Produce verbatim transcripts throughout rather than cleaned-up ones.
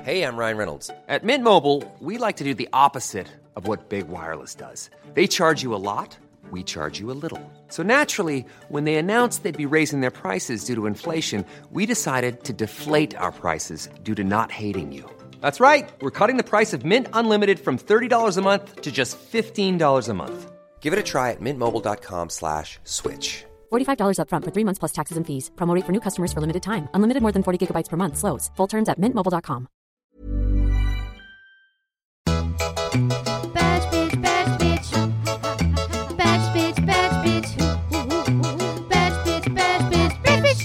Hey, I'm Ryan Reynolds. At Mint Mobile, we like to do the opposite of what Big Wireless does. They charge you a lot, we charge you a little. So naturally, when they announced they'd be raising their prices due to inflation, we decided to deflate our prices due to not hating you. That's right. We're cutting the price of Mint Unlimited from thirty dollars a month to just fifteen dollars a month. Give it a try at mintmobile.com slash switch. forty-five dollars up front for three months plus taxes and fees. Promo rate for new customers for limited time. Unlimited more than forty gigabytes per month. Slows full terms at mint mobile dot com. Badge bitch, badge bitch. Badge bitch, badge bitch. Badge bitch, badge bitch, badge bitch.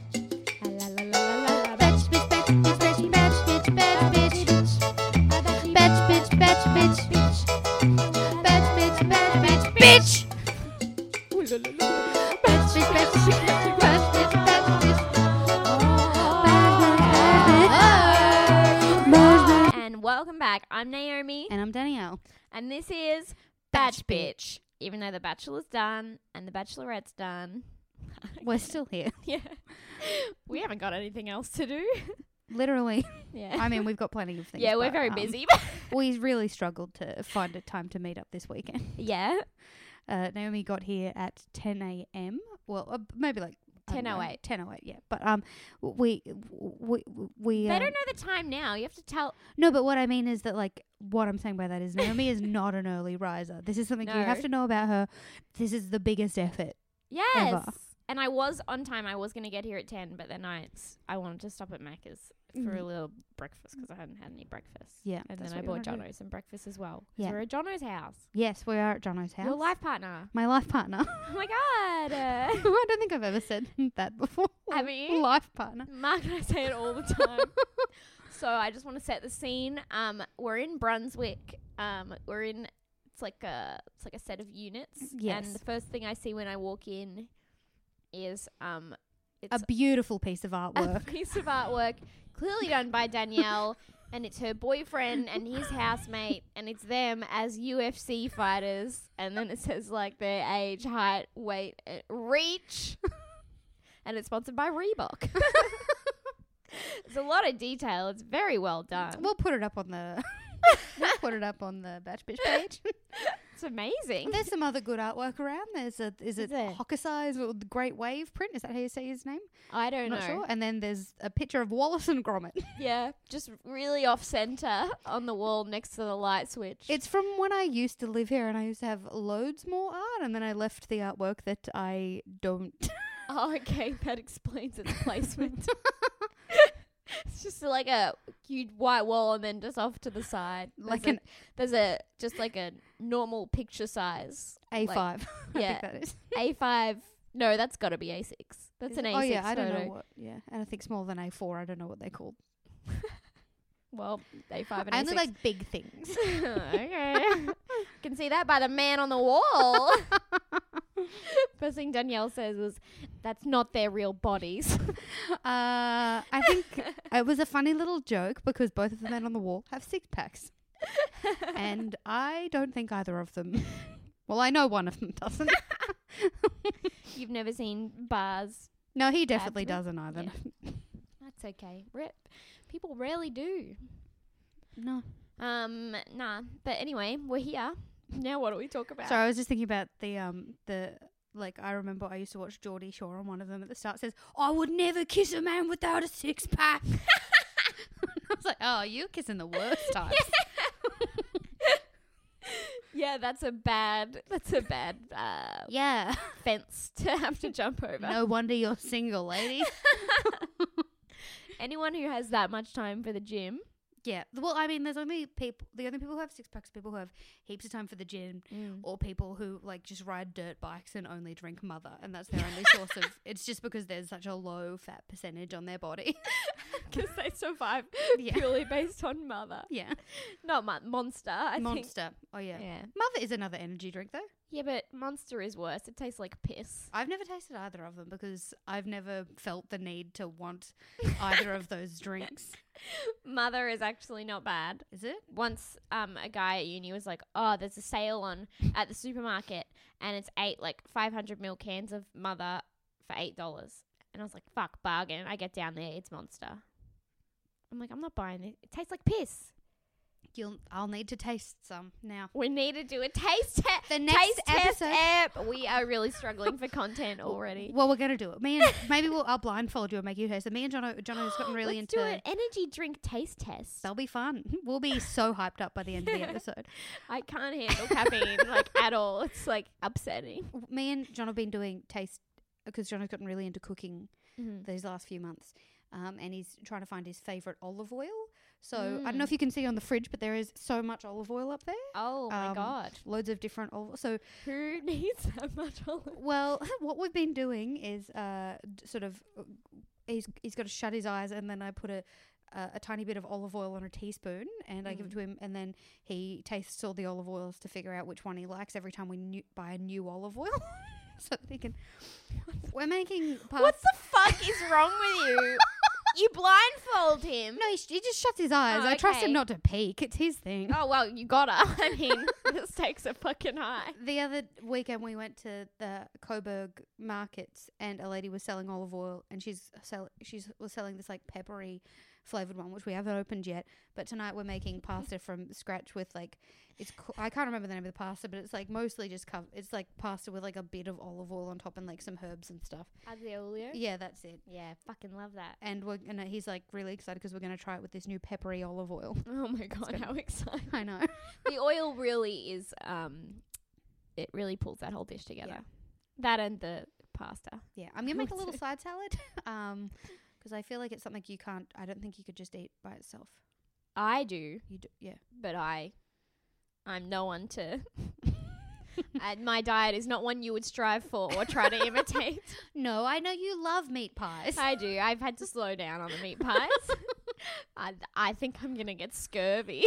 Badge bitch, badge bitch, badge bitch, badge bitch. Badge bitch, badge bitch. Badge bitch, badge bitch, bitch. Badge bitch, badge bitch, badge bitch, badge bitch. And welcome back. I'm Naomi. And I'm Danielle. And this is Batch Bitch. Even though The Bachelor's done and The Bachelorette's done. We're still here. Yeah. We haven't got anything else to do. Literally. Yeah. I mean, we've got plenty of things. Yeah, we're but, very um, busy. we really struggled to find a time to meet up this weekend. Yeah. Uh, Naomi got here at ten a.m. Well, uh, maybe like ten oh eight. ten oh eight, yeah. But um, we we we. They um, don't know the time now. You have to tell. No, but what I mean is that, like, what I'm saying by that is Naomi is not an early riser. This is something you No. have to know about her. This is the biggest effort. Yes. Ever. And I was on time. I was going to get here at ten, but then I, I wanted to stop at Macca's for a Mhm. little breakfast because I hadn't had any breakfast. Yeah, And that's then I what you bought wanna do. Jono's some breakfast as well. 'Cause Yeah. We're at Jono's house. Yes, we are at Jono's house. Your life partner. My life partner. Oh my God. Uh, I don't think I've ever said that before. Have you? Life partner. Mark and I say it all the time. So I just want to set the scene. Um, we're in Brunswick. Um, we're in. It's like a. It's like a set of units. Yes. And the first thing I see when I walk in is um, it's A beautiful piece of a artwork. piece of artwork clearly done by Danielle, and it's her boyfriend and his housemate, and it's them as U F C fighters, and then it says like their age, height, weight, uh, reach, and it's sponsored by Reebok. There's a lot of detail. It's very well done. We'll put it up on the. we'll put it up on the Batch Bitch page. It's amazing. There's some other good artwork around. There's a is it Is there? Hokusai's with the Great Wave print? Is that how you say his name? I don't I'm know. not sure. And then there's a picture of Wallace and Gromit. Yeah, just really off center on the wall next to the light switch. It's from when I used to live here, and I used to have loads more art, and then I left the artwork that I don't. Oh, okay. That explains its placement. It's just like a huge white wall, and then just off to the side, Like there's an- a, there's a just like a normal picture size A like five. I yeah. think that is. A five. No, that's got to be A six. That's Is an it? A Oh six yeah, I don't photo. know what. Yeah, and I think smaller than A four. I don't know what they're called. Well, A five and I A only six. like big things. Okay. Can see that by the man on the wall. First thing Danielle says was, "That's not their real bodies." Uh, I think it was a funny little joke because both of the men on the wall have six packs, and I don't think either of them. Well, I know one of them doesn't. You've never seen bars. No, he definitely Abdomen? doesn't either. Yeah. That's okay. Re- people rarely do. No. Um, nah. But anyway, we're here. Now what do we talk about? So I was just thinking about the um the like I remember I used to watch Geordie Shore, and one of them at the start says, "I would never kiss a man without a six pack." I was like, "Oh, you're kissing the worst types." Yeah, that's a bad, that's a bad uh, Yeah. fence to have to jump over. No wonder you're single, lady. Anyone who has that much time for the gym. Yeah. Well, I mean, there's only people, the only people who have six packs, people who have heaps of time for the gym, or people who like just ride dirt bikes and only drink mother, and that's their only source of. It's just because there's such a low fat percentage on their body. Because they survive Yeah. purely based on mother. Yeah. Not mo- Monster, I think. Monster. Oh yeah. Yeah. Mother is another energy drink though. Yeah, but Monster is worse. It tastes like piss. I've never tasted either of them because I've never felt the need to want either of those drinks. Mother is actually not bad. Is it? Once um a guy at uni was like, "Oh, there's a sale on at the supermarket, and it's eight like five hundred mil cans of Mother for eight dollars." And I was like, "Fuck, bargain!" I get down there, it's Monster. I'm like, I'm not buying it. It tastes like piss. You'll, I'll need to taste some now. We need to do a taste test. The next taste test episode- app. We are really struggling for content already. Well, we're gonna do it. Me and maybe we'll I'll blindfold you and make you taste it. Me and Jono, Jono's gotten really Let's into. do an energy drink taste test. They'll be fun. We'll be so hyped up by the end of the episode. I can't handle caffeine like at all. It's like upsetting. Me and John have been doing taste because John has gotten really into cooking Mm-hmm. these last few months, um, and he's trying to find his favorite olive oil. So Mm. I don't know if you can see on the fridge, but there is so much olive oil up there. Oh my Um, god. Loads of different olive. So Who needs that much olive? well, what we've been doing is uh, d- sort of uh, he's he's got to shut his eyes, and then I put a uh, a tiny bit of olive oil on a teaspoon, and I give it Mm. to him, and then he tastes all the olive oils to figure out which one he likes every time we new- buy a new olive oil, so that he can. We're making pasta. What the fuck is wrong with you? You blindfold him. No, he, sh- he just shuts his eyes. Oh, I trust okay. him not to peek. It's his thing. Oh well, you gotta. I mean, the stakes are fucking high. The other weekend we went to the Coburg markets, and a lady was selling olive oil, and she's sell- she's was selling this like peppery flavored one, which we haven't opened yet. But tonight we're making pasta from scratch with like it's co- I can't remember the name of the pasta, but it's like mostly just covered. It's like pasta with like a bit of olive oil on top and like some herbs and stuff. Aglio. Yeah, that's it. Yeah, fucking love that. And we're gonna. He's like really excited because we're gonna try it with this new peppery olive oil. Oh my god, good. how exciting! I know. The oil really is. Um, it really pulls that whole dish together. Yeah. That and the pasta. Yeah, I'm gonna make a would little say. side salad. Um, because I feel like it's something you can't. I don't think you could just eat by itself. I do, You do, yeah. but I, I'm no one to. And my diet is not one you would strive for or try to imitate. No, I know you love meat pies. I do. I've had to slow down on the meat pies. I, I think I'm gonna get scurvy.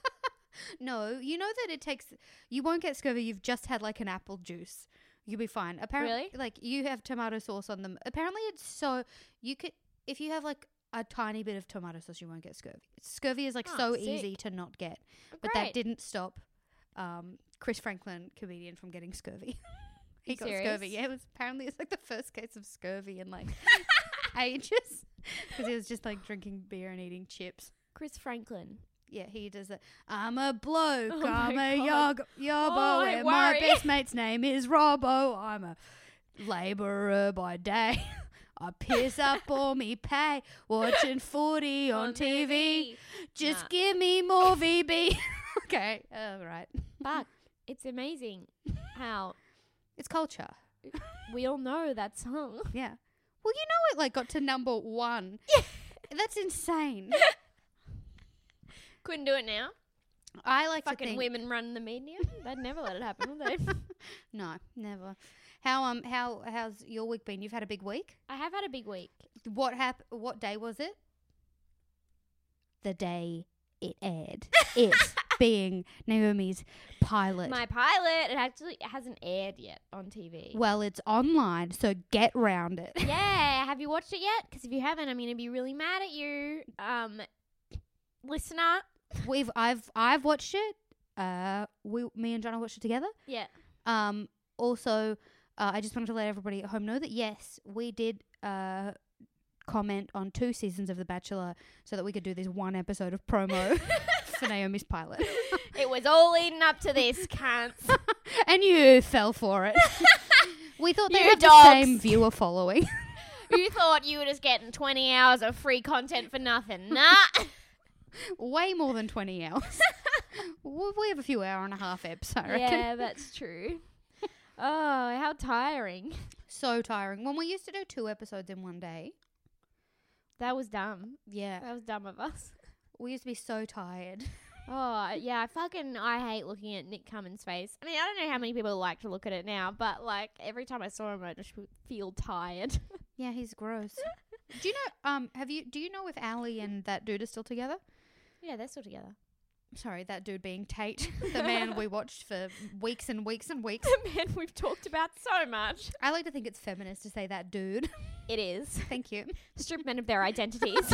No, you know that it takes. You won't get scurvy. You've just had like an apple juice. You'll be fine. Apparently, Really? like you have tomato sauce on them. Apparently, it's so you could if you have like a tiny bit of tomato sauce, you won't get scurvy. Scurvy is like Oh, so sick. easy to not get, but Great. that didn't stop um, Chris Franklin, comedian, from getting scurvy. He You got serious? scurvy. Yeah, it was apparently it's like the first case of scurvy in like ages because he was just like drinking beer and eating chips. Chris Franklin. Yeah, he does it. I'm a bloke. Oh I'm my a God. yog- yobbo. Oh, I and my worry. best mate's name is Robbo. I'm a labourer by day. I piss up all me pay watching footy on, T V. Just Nah. give me more V B. Okay, all right. Fuck. It's amazing how It's culture. we all know that song. Yeah. Well, you know it like got to number one. That's insane. Couldn't do it now. I like to Fucking think. women running the media. They'd never let it happen, would they? No, never. How um how how's your week been? You've had a big week. I have had a big week. What hap- What day was it? The day it aired. It being Naomi's pilot. My pilot, it actually hasn't aired yet on T V. Well, it's online, so get round it. Yeah, have you watched it yet? Because if you haven't, I'm going to be really mad at you. Um, listener. We've I've I've watched it. Uh, we me and John watched it together. Yeah. Um, also, uh, I just wanted to let everybody at home know that yes, we did uh comment on two seasons of The Bachelor so that we could do this one episode of promo for Naomi's pilot. It was all leading up to this, cunts. And you fell for it. We thought they You had the dogs. same viewer following. You thought you were just getting twenty hours of free content for nothing. Nah. Way more than twenty hours. We we have a few hour and a half eps, I reckon. Yeah, that's true. Oh, how tiring. So tiring. When we used to do two episodes in one day. That was dumb. Yeah. That was dumb of us. We used to be so tired. Oh, yeah, I fucking, I hate looking at Nick Cummins' face. I mean, I don't know how many people like to look at it now, but, like, every time I saw him, I just would feel tired. Yeah, he's gross. Do you know, um, have you, do you know if Ali and that dude are still together? Yeah, they're still together. Sorry, that dude being Tate, the man we watched for weeks and weeks and weeks. The man we've talked about so much. I like to think it's feminist to say that dude. It is. Thank you. Strip men of their identities.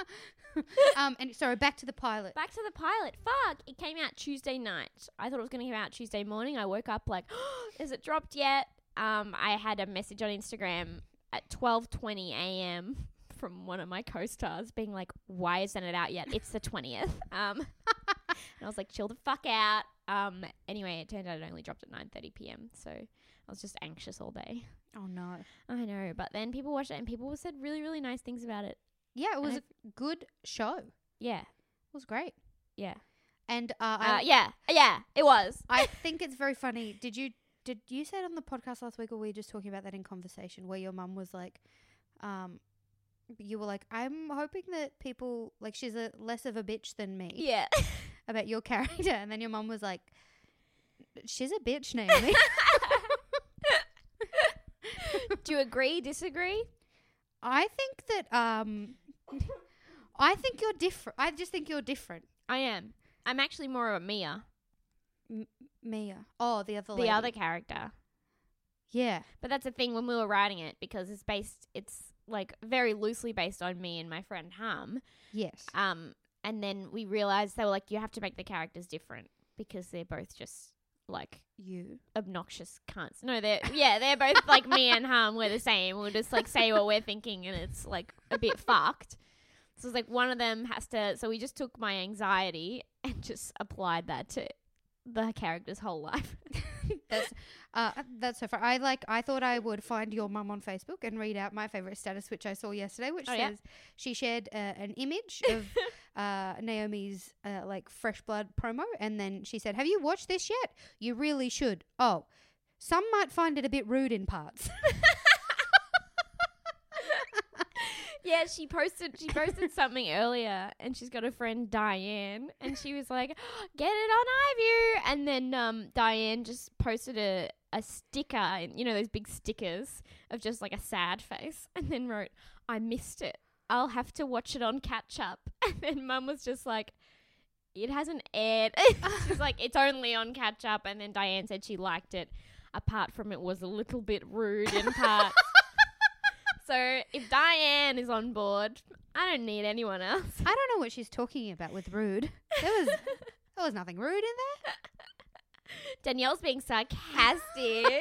Um, and sorry, back to the pilot. Back to the pilot. Fuck. It came out Tuesday night. I thought it was going to come out Tuesday morning. I woke up like, oh, is it dropped yet? Um, I had a message on Instagram at twelve twenty a.m. from one of my co-stars being like, why isn't it out yet? It's the twentieth. Um, and I was like, chill the fuck out. Um, anyway, it turned out it only dropped at nine thirty p.m. So I was just anxious all day. Oh, no. I know. But then people watched it and people said really, really nice things about it. Yeah, it was And a good show. It Yeah. was great. Yeah. And uh, Uh, I, yeah. Yeah, it was. I think it's very funny. Did you did you say it on the podcast last week, or were you just talking about that in conversation where your mum was like, um, you were like, I'm hoping that people, like, she's a less of a bitch than me Yeah. about your character. And then your mum was like, she's a bitch, Naomi. Do you agree, disagree? I think that, um, I think you're different. I just think you're different. I am. I'm actually more of a Mia, Mia. Oh, the other the lady. other character. Yeah. But that's the thing when we were writing it, because it's based, it's like very loosely based on me and my friend Hum. Yes. Um, and then we realized they were like, you have to make the characters different because they're both just like You. obnoxious cunts. No, they're yeah, they're both like me and Hum. We're the same. We'll just like say what we're thinking, and it's like a bit fucked. So it's like one of them has to. So we just took my anxiety and just applied that to the character's whole life. That's uh that's so far. I like I thought I would find your mum on Facebook and read out my favorite status, which I saw yesterday, which Oh, says yeah? she shared uh, an image of uh Naomi's uh, like Fresh Blood promo, and then she said, "Have you watched this yet? You really should. Oh, some might find it a bit rude in parts." Yeah, she posted she posted something earlier, and she's got a friend Diane, and she was like, "Get it on iView," and then um Diane just posted a a sticker, you know those big stickers of just like a sad face, and then wrote, "I missed it. I'll have to watch it on catch up." And then Mum was just like, "It hasn't aired." She's like, "It's only on catch up," and then Diane said she liked it. Apart from it was a little bit rude in parts. So if Diane is on board, I don't need anyone else. I don't know what she's talking about with rude. There was there was nothing rude in there. Danielle's being sarcastic.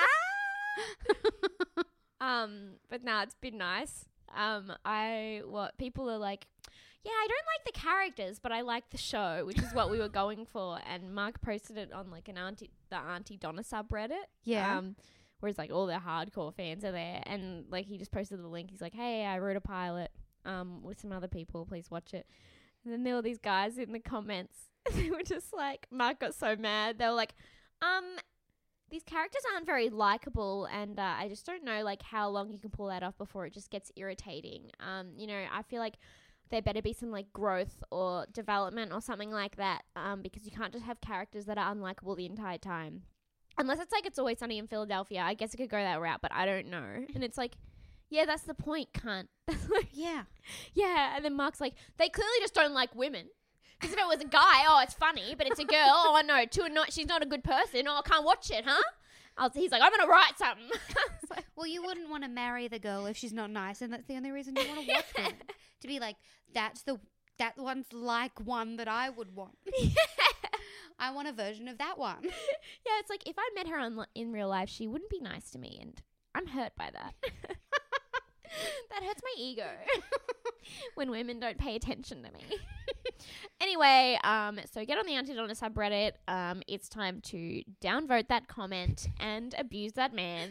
Ah. Um, but no, it's been nice. Um, I what people are like, yeah, I don't like the characters, but I like the show, which is what we were going for. And Mark posted it on like an auntie, the Auntie Donna subreddit. Yeah. Um, whereas like all the hardcore fans are there, and like he just posted the link. He's like, hey, I wrote a pilot um with some other people, please watch it. And then there were these guys in the comments. They were just like, Mark got so mad. They were like, um these characters aren't very likable, and uh, I just don't know like how long you can pull that off before it just gets irritating. Um you know, I feel like there better be some like growth or development or something like that, um because you can't just have characters that are unlikable the entire time. Unless it's like It's Always Sunny in Philadelphia. I guess it could go that route, but I don't know. And it's like, yeah, that's the point, cunt. That's like, Yeah. yeah. And then Mark's like, they clearly just don't like women. Because if it was a guy, oh, it's funny. But it's a girl, oh, no, too not, she's not a good person. Oh, I can't watch it, huh? I was, he's like, I'm going to write something. It's like, Well, you wouldn't want to marry the girl if she's not nice, and that's the only reason you want to watch them. To be like, that's the that one's like one that I would want. I want a version of that one. yeah, it's like if I met her on, in real life, she wouldn't be nice to me. And I'm hurt by that. That hurts my ego when women don't pay attention to me. Anyway, um, so get on the Auntie Donna subreddit. Um, it's time to downvote that comment and abuse that man.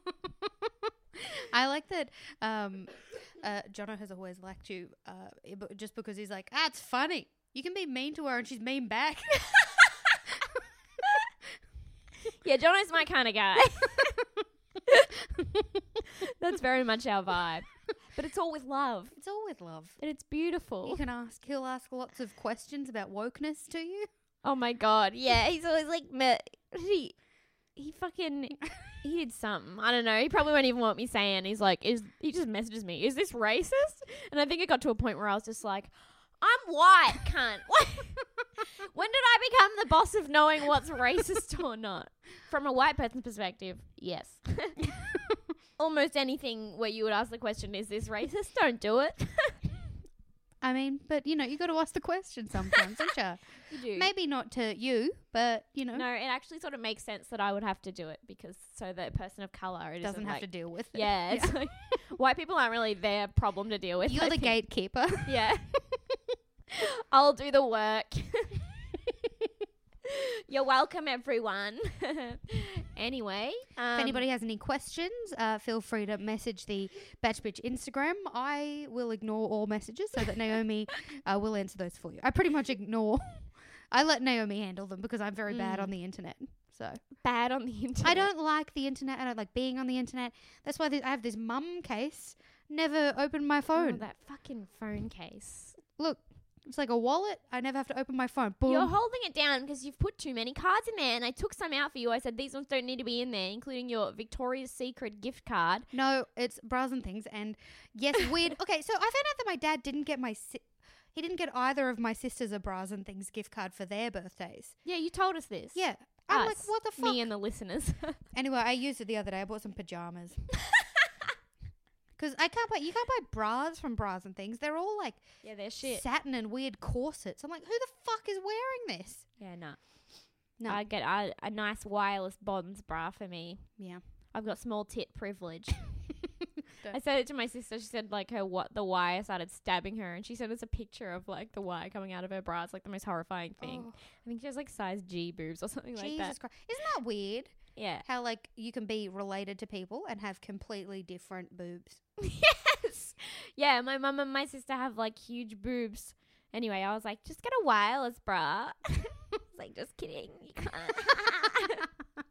I like that um, uh, Jono has always liked you uh, but just because he's like, ah, it's funny. You can be mean to her and she's mean back. Yeah, Jono's my kind of guy. That's very much our vibe. But it's all with love. It's all with love. And it's beautiful. You can ask, he'll ask lots of questions about wokeness to you. Oh my God. Yeah, he's always like, "Meh." he, he fucking, he did something. I don't know. He probably won't even want me saying. He's like, is he just messages me, is this racist? And I think it got to a point where I was just like, I'm white, cunt. What? When did I become the boss of knowing what's racist or not? From a white person's perspective, yes. Almost anything where you would ask the question, is this racist? Don't do it. I mean, but, you know, you got to ask the question sometimes, don't you? You do. Maybe not to you, but, you know. No, it actually sort of makes sense that I would have to do it because so the person of colour it doesn't have like, to deal with it. Yeah, it's like white people aren't really their problem to deal with. You're I the think. gatekeeper. Yeah. I'll do the work. You're welcome, everyone. Anyway. Um, If anybody has any questions, uh, feel free to message the Batch Bitch Instagram. I will ignore all messages so that Naomi uh, will answer those for you. I pretty much ignore. I let Naomi handle them because I'm very bad Mm. on the internet. So bad on the internet. I don't like the internet. I don't like being on the internet. That's why th- I have this mum case. Never open my Oh, phone. that fucking phone case. Look, it's like a wallet. I never have to open my phone. Boom. You're holding it down because you've put too many cards in there, and I took some out for you. I said these ones don't need to be in there, including your Victoria's Secret gift card. No, it's bras and things. And yes, weird. Okay, so I found out that my dad didn't get my... Si- he didn't get either of my sisters a bras and things gift card for their birthdays. Yeah, you told us this. Yeah. I'm Us, like, what the fuck? Me and the listeners. Anyway, I used it the other day. I bought some pajamas. Because I can't buy... You can't buy bras from bras and things. They're all like yeah, they're shit. satin and weird corsets. I'm like, who the fuck is wearing this? Yeah, no. No. I get a, a nice wireless bonds bra for me. Yeah. I've got small tit privilege. Don't- I said it to my sister. She said like her what the wire started stabbing her, and she sent us a picture of like the wire coming out of her bra. It's like the most horrifying thing. Oh, I think she has like size G boobs or something like Jesus that. Christ. Isn't that weird? Yeah. How, like, you can be related to people and have completely different boobs. Yes. Yeah, my mum and my sister have like huge boobs. Anyway, I was like, just get a wireless bra. I was like, just kidding. You can't.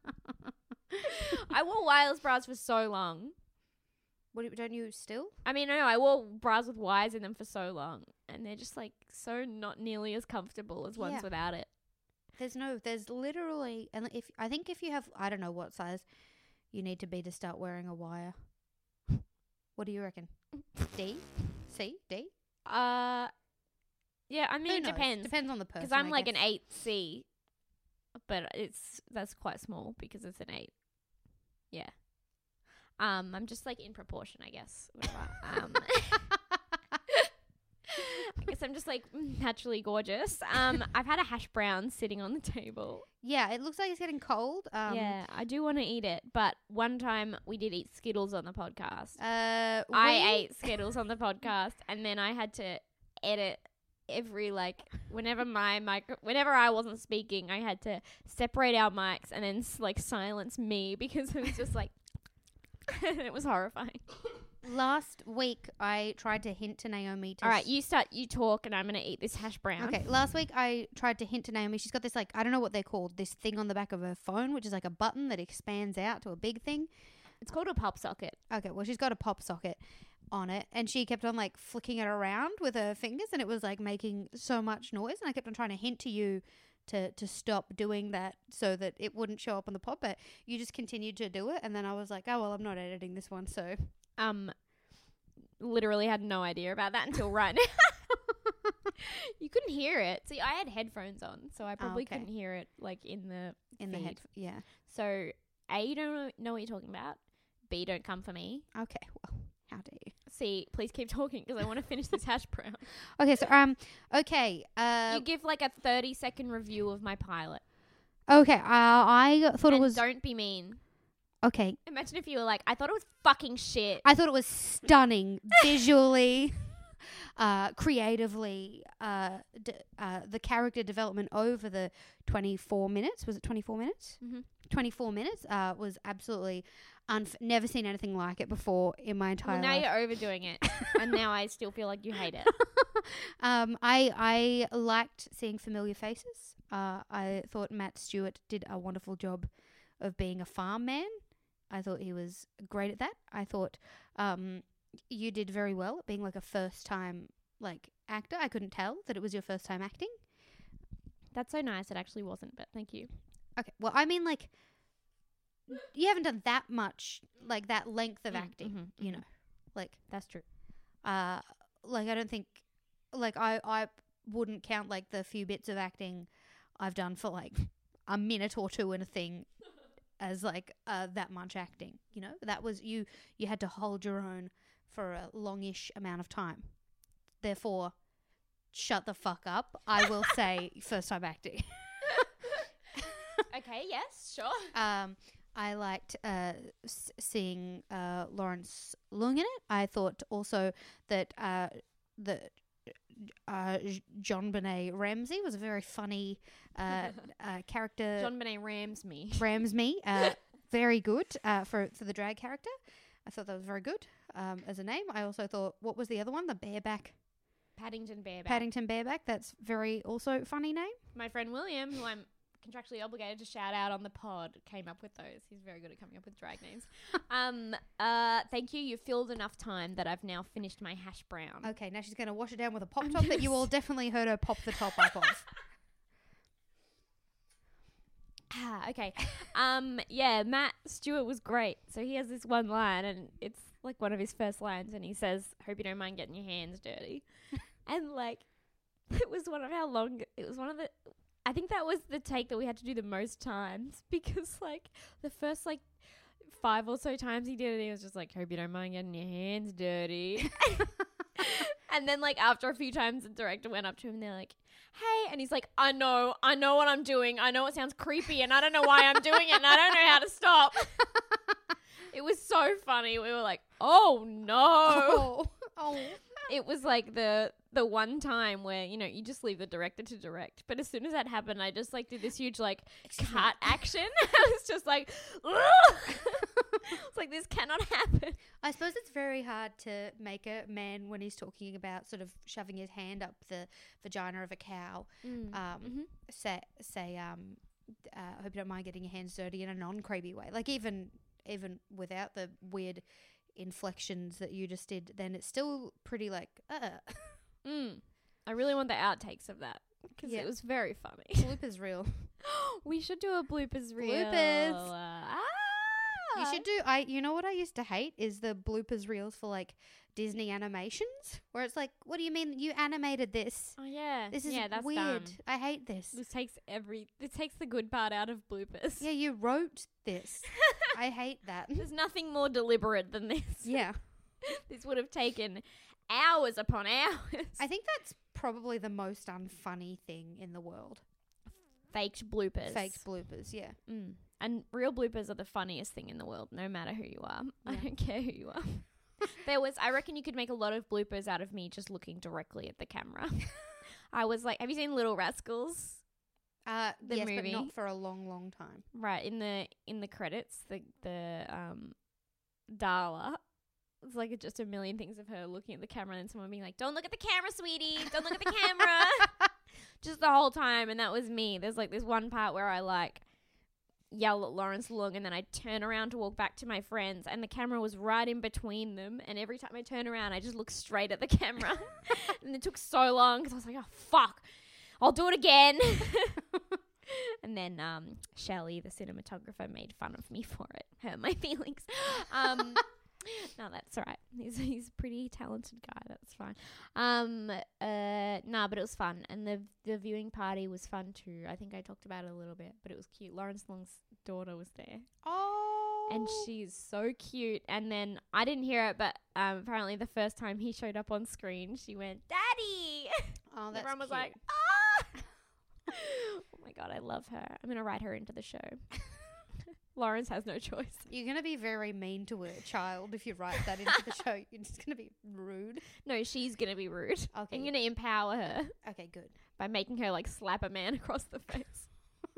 I wore wireless bras for so long. What, do- don't you still? I mean, no, I wore bras with wires in them for so long, and they're just like so not nearly as comfortable as ones Yeah. without it. There's no, there's literally, and if I think if you have, I don't know what size you need to be to start wearing a wire. What do you reckon? D? C? D? Uh, yeah, I mean, Who it knows? depends. Depends on the person. Because I'm I like guess. an eight C, but it's that's quite small because it's an eight. Yeah. Um, I'm just like in proportion, I guess. Whatever. um, I guess I'm just like naturally gorgeous. Um, I've had a hash brown sitting on the table. Yeah, it looks like it's getting cold. Um, yeah, I do want to eat it, but one time we did eat Skittles on the podcast. Uh, I we- ate Skittles on the podcast, and then I had to edit every like whenever my mic whenever I wasn't speaking, I had to separate our mics and then s- like silence me because it was just like it was horrifying. Last week, I tried to hint to Naomi to... All right, you start, you talk, and I'm gonna eat this hash brown. Okay, last week I tried to hint to Naomi. She's got this, like, I don't know what they're called, this thing on the back of her phone, which is like a button that expands out to a big thing. It's called a pop socket. Okay, well, she's got a pop socket on it, and she kept on, like, flicking it around with her fingers, and it was, like, making so much noise, and I kept on trying to hint to you to, to stop doing that so that it wouldn't show up on the pod, but you just continued to do it, and then I was like, oh, well, I'm not editing this one, so... Um, literally had no idea about that until right now. You couldn't hear it. See, I had headphones on, so I probably okay. couldn't hear it like in the In the feed. head, yeah. So A, you don't know- know what you're talking about. B, don't come for me. Okay, well, how dare you? C, please keep talking because I want to finish this hash brown. Okay, so, um, okay, uh... You give like a thirty second review of my pilot. Okay, uh, I thought and it was... don't be mean. Okay, Imagine if you were like, I thought it was fucking shit. I thought it was stunning visually, uh, creatively. Uh, d- uh, the character development over the twenty-four minutes, was it twenty-four minutes? Mm-hmm. twenty-four minutes uh, was absolutely unf- never seen anything like it before in my entire Well, now life. you're overdoing it, and now I still feel like you hate it. um, I I liked seeing familiar faces. Uh, I thought Matt Stewart did a wonderful job of being a farm man. I thought he was great at that. I thought um, you did very well at being like a first time like actor. I couldn't tell that it was your first time acting. That's so nice. It actually wasn't, but thank you. Okay, well, I mean, like, you haven't done that much, like that length of Mm, acting, mhm, you mhm. know, like, That's true. uh, like I don't think, like I I wouldn't count like the few bits of acting I've done for like a minute or two in a thing as like uh, that much acting, you know. That was you. You had to hold your own for a longish amount of time. Therefore, shut the fuck up, I will say first time acting. Okay, yes, sure. Um, I liked uh, s- seeing uh, Lawrence Leung in it. I thought also that uh, the uh, John Benet Ramsey was a very funny uh, uh, character. John Benet Rams me. Ramsey, uh, very good uh, for for the drag character. I thought that was very good um, as a name. I also thought, what was the other one? The bareback. Paddington Bareback. Paddington Bareback. That's very also funny name. My friend William, who I'm contractually obligated to shout out on the pod, came up with those. He's very good at coming up with drag names. um, uh, thank you. You filled enough time that I've now finished my hash brown. Okay, now she's going to wash it down with a pop top that you all definitely heard her pop the top up of. Ah, okay. Um, yeah, Matt Stewart was great. So he has this one line, and it's like one of his first lines, and he says, "Hope you don't mind getting your hands dirty." And like, it was one of how long. It was one of the. I think that was the take that we had to do the most times because like the first like five or so times he did it, he was just like, "Hope you don't mind getting your hands dirty." And then like after a few times, the director went up to him and they're like, "Hey," and he's like, "I know, I know what I'm doing. I know it sounds creepy, and I don't know why I'm doing it, and I don't know how to stop." It was so funny. We were like, "Oh no!" Oh, oh. It was like the the one time where, you know, you just leave the director to direct. But as soon as that happened, I just like did this huge like cut action. I was just like, it's like, this cannot happen. I suppose it's very hard to make a man, when he's talking about sort of shoving his hand up the vagina of a cow, Mm. um, Mm-hmm. say, say, um, uh, I hope you don't mind getting your hands dirty in a non-creepy way. Like even even without the weird inflections that you just did, then it's still pretty like, uh. Mm. I really want the outtakes of that because Yeah. it was very funny. Bloopers reel. We should do a bloopers reel. Bloopers. Uh, ah. You should do. I. You know what I used to hate is the bloopers reels for like Disney animations, where it's like, what do you mean you animated this? Oh yeah, This is yeah, that's weird. dumb. I hate this. This takes every. This takes the good part out of bloopers. Yeah, you wrote this. I hate that. There's nothing more deliberate than this. Yeah. This would have taken hours upon hours. I think that's probably the most unfunny thing in the world. Faked bloopers. Faked bloopers, yeah. Mm. And real bloopers are the funniest thing in the world, no matter who you are. I Yeah. don't care who you are. There was, I reckon you could make a lot of bloopers out of me just looking directly at the camera. I was like, have you seen Little Rascals? Uh, The yes, movie. but not for a long, long time. Right, in the in the credits, the the um Darla. It's like a, just a million things of her looking at the camera and then someone being like, "Don't look at the camera, sweetie. Don't look at the camera." Just the whole time, and that was me. There's like this one part where I like yell at Lawrence Leung and then I turn around to walk back to my friends and the camera was right in between them, and every time I turn around I just look straight at the camera. And it took so long because I was like, "Oh fuck, I'll do it again." And then um, Shelley, the cinematographer, made fun of me for it. Hurt my feelings. Um, no, that's all right. He's he's a pretty talented guy. That's fine. Um, uh, nah, but it was fun, and the the viewing party was fun too. I think I talked about it a little bit, but it was cute. Lawrence Leung's daughter was there. Oh. And she's so cute. And then I didn't hear it, but um, apparently the first time he showed up on screen, she went, "Daddy!" Oh, that's Everyone was cute. like, "Ah!" Oh my god, I love her. I'm gonna write her into the show. Lawrence has no choice. You're going to be very mean to a child if you write that into the show. You're just going to be rude. No, she's gonna be rude. Okay. I'm gonna empower her Okay, good. by making her like slap a man across the face.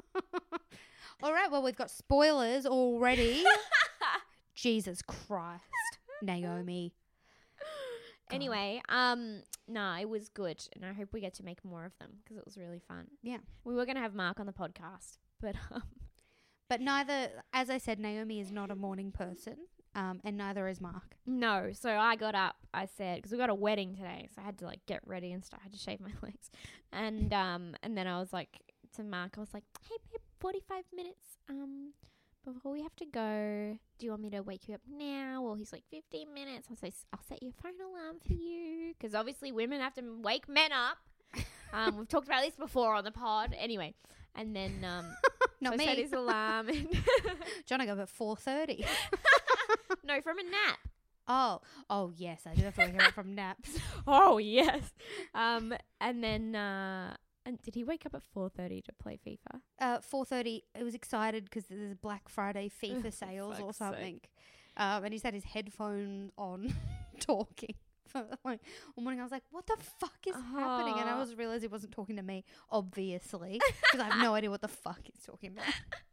All right, well, we've got spoilers already. Jesus Christ. Naomi. God. Anyway, um, no, it was good, and I hope we get to make more of them because it was really fun. Yeah. We were gonna have Mark on the podcast, but um, But neither, as I said, Naomi is not a morning person, um, and neither is Mark. no. So I got up. I said because we got a wedding today, so I had to like get ready and stuff. I had to shave my legs, and um, and then I was like to Mark, I was like, "Hey, babe, forty-five minutes. Um, before we have to go, do you want me to wake you up now?" Or he's like, fifteen minutes. I was like, "I'll set your phone alarm for you," because obviously women have to wake men up. Um, we've talked about this before on the pod. Anyway, and then um, Not so me. I set his alarm. And John, I got up at four thirty. no, from a nap. Oh, oh yes, I do have to wake him up from naps. Oh yes. Um, and then uh, and did he wake up at four thirty to play FIFA? Uh, four thirty. It was excited because there's Black Friday FIFA For sales or fuck's something. Um, and he's had his headphones on, talking for like all morning. I was like, "What the fuck is happening?" And I Oh. was realized he wasn't talking to me, obviously, because I have no idea what the fuck he's talking about.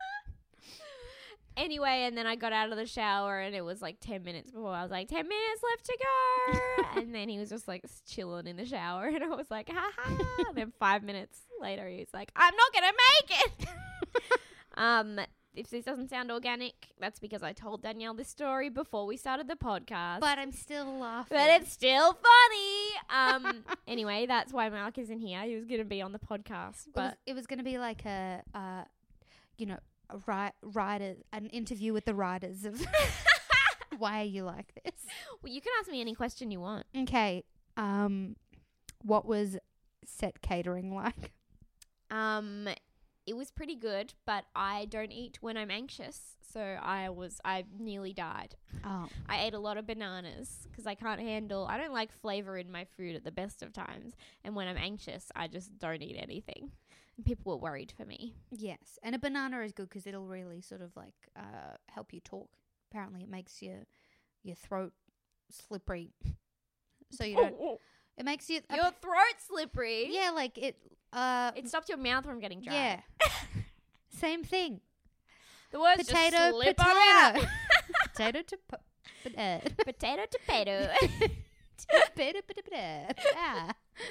Anyway, and then I got out of the shower and it was like ten minutes before. I was like, ten minutes left to go. And then he was just like s- chilling in the shower. And I was like, ha ha. And then five minutes later, he was like, I'm not going to make it. um, if this doesn't sound organic, that's because I told Danielle this story before we started the podcast. But I'm still laughing. But it's still funny. Um. Anyway, that's why Mark isn't here. He was going to be on the podcast. It was, But it was going to be like a, uh, you know, a ri- writer, an interview with the writers of why are you like this? well, you can ask me any question you want. Okay. Um, what was set catering like? Um, it was pretty good, but I don't eat when I'm anxious. So I was, I nearly died. Oh, I ate a lot of bananas because I can't handle, I don't like flavor in my food at the best of times. And when I'm anxious, I just don't eat anything. And people were worried for me. yes. And a banana is good because it'll really sort of like uh help you talk. Apparently, it makes your your throat slippery, so you don't. It makes you. Your throat slippery. yeah, like it. Uh, It stopped your mouth from getting dry. yeah. Same thing. The words Potato, just slip on out. potato. Potato to po- uh, Potato, tomato. potato, potato. Yeah.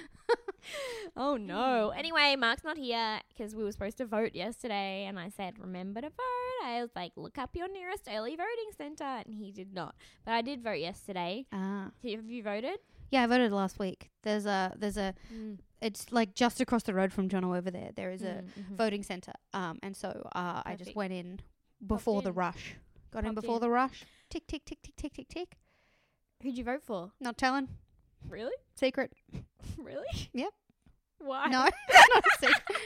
Oh no. Anyway, Mark's not here because we were supposed to vote yesterday and I said, remember to vote. I was like, look up your nearest early voting centre, and he did not. But I did vote yesterday. Ah. Have you voted? Yeah, I voted last week. There's a there's a Mm. it's like just across the road from Jono over there. There is a Mm, mhm. voting centre. Um, and so uh, I just Perfect. went in before the in. rush. Got in Popped before in. the rush. Tick tick tick tick tick tick tick. Who'd you vote for? Not telling. Really? Secret. Really? Yep. Why? No, it's not a secret.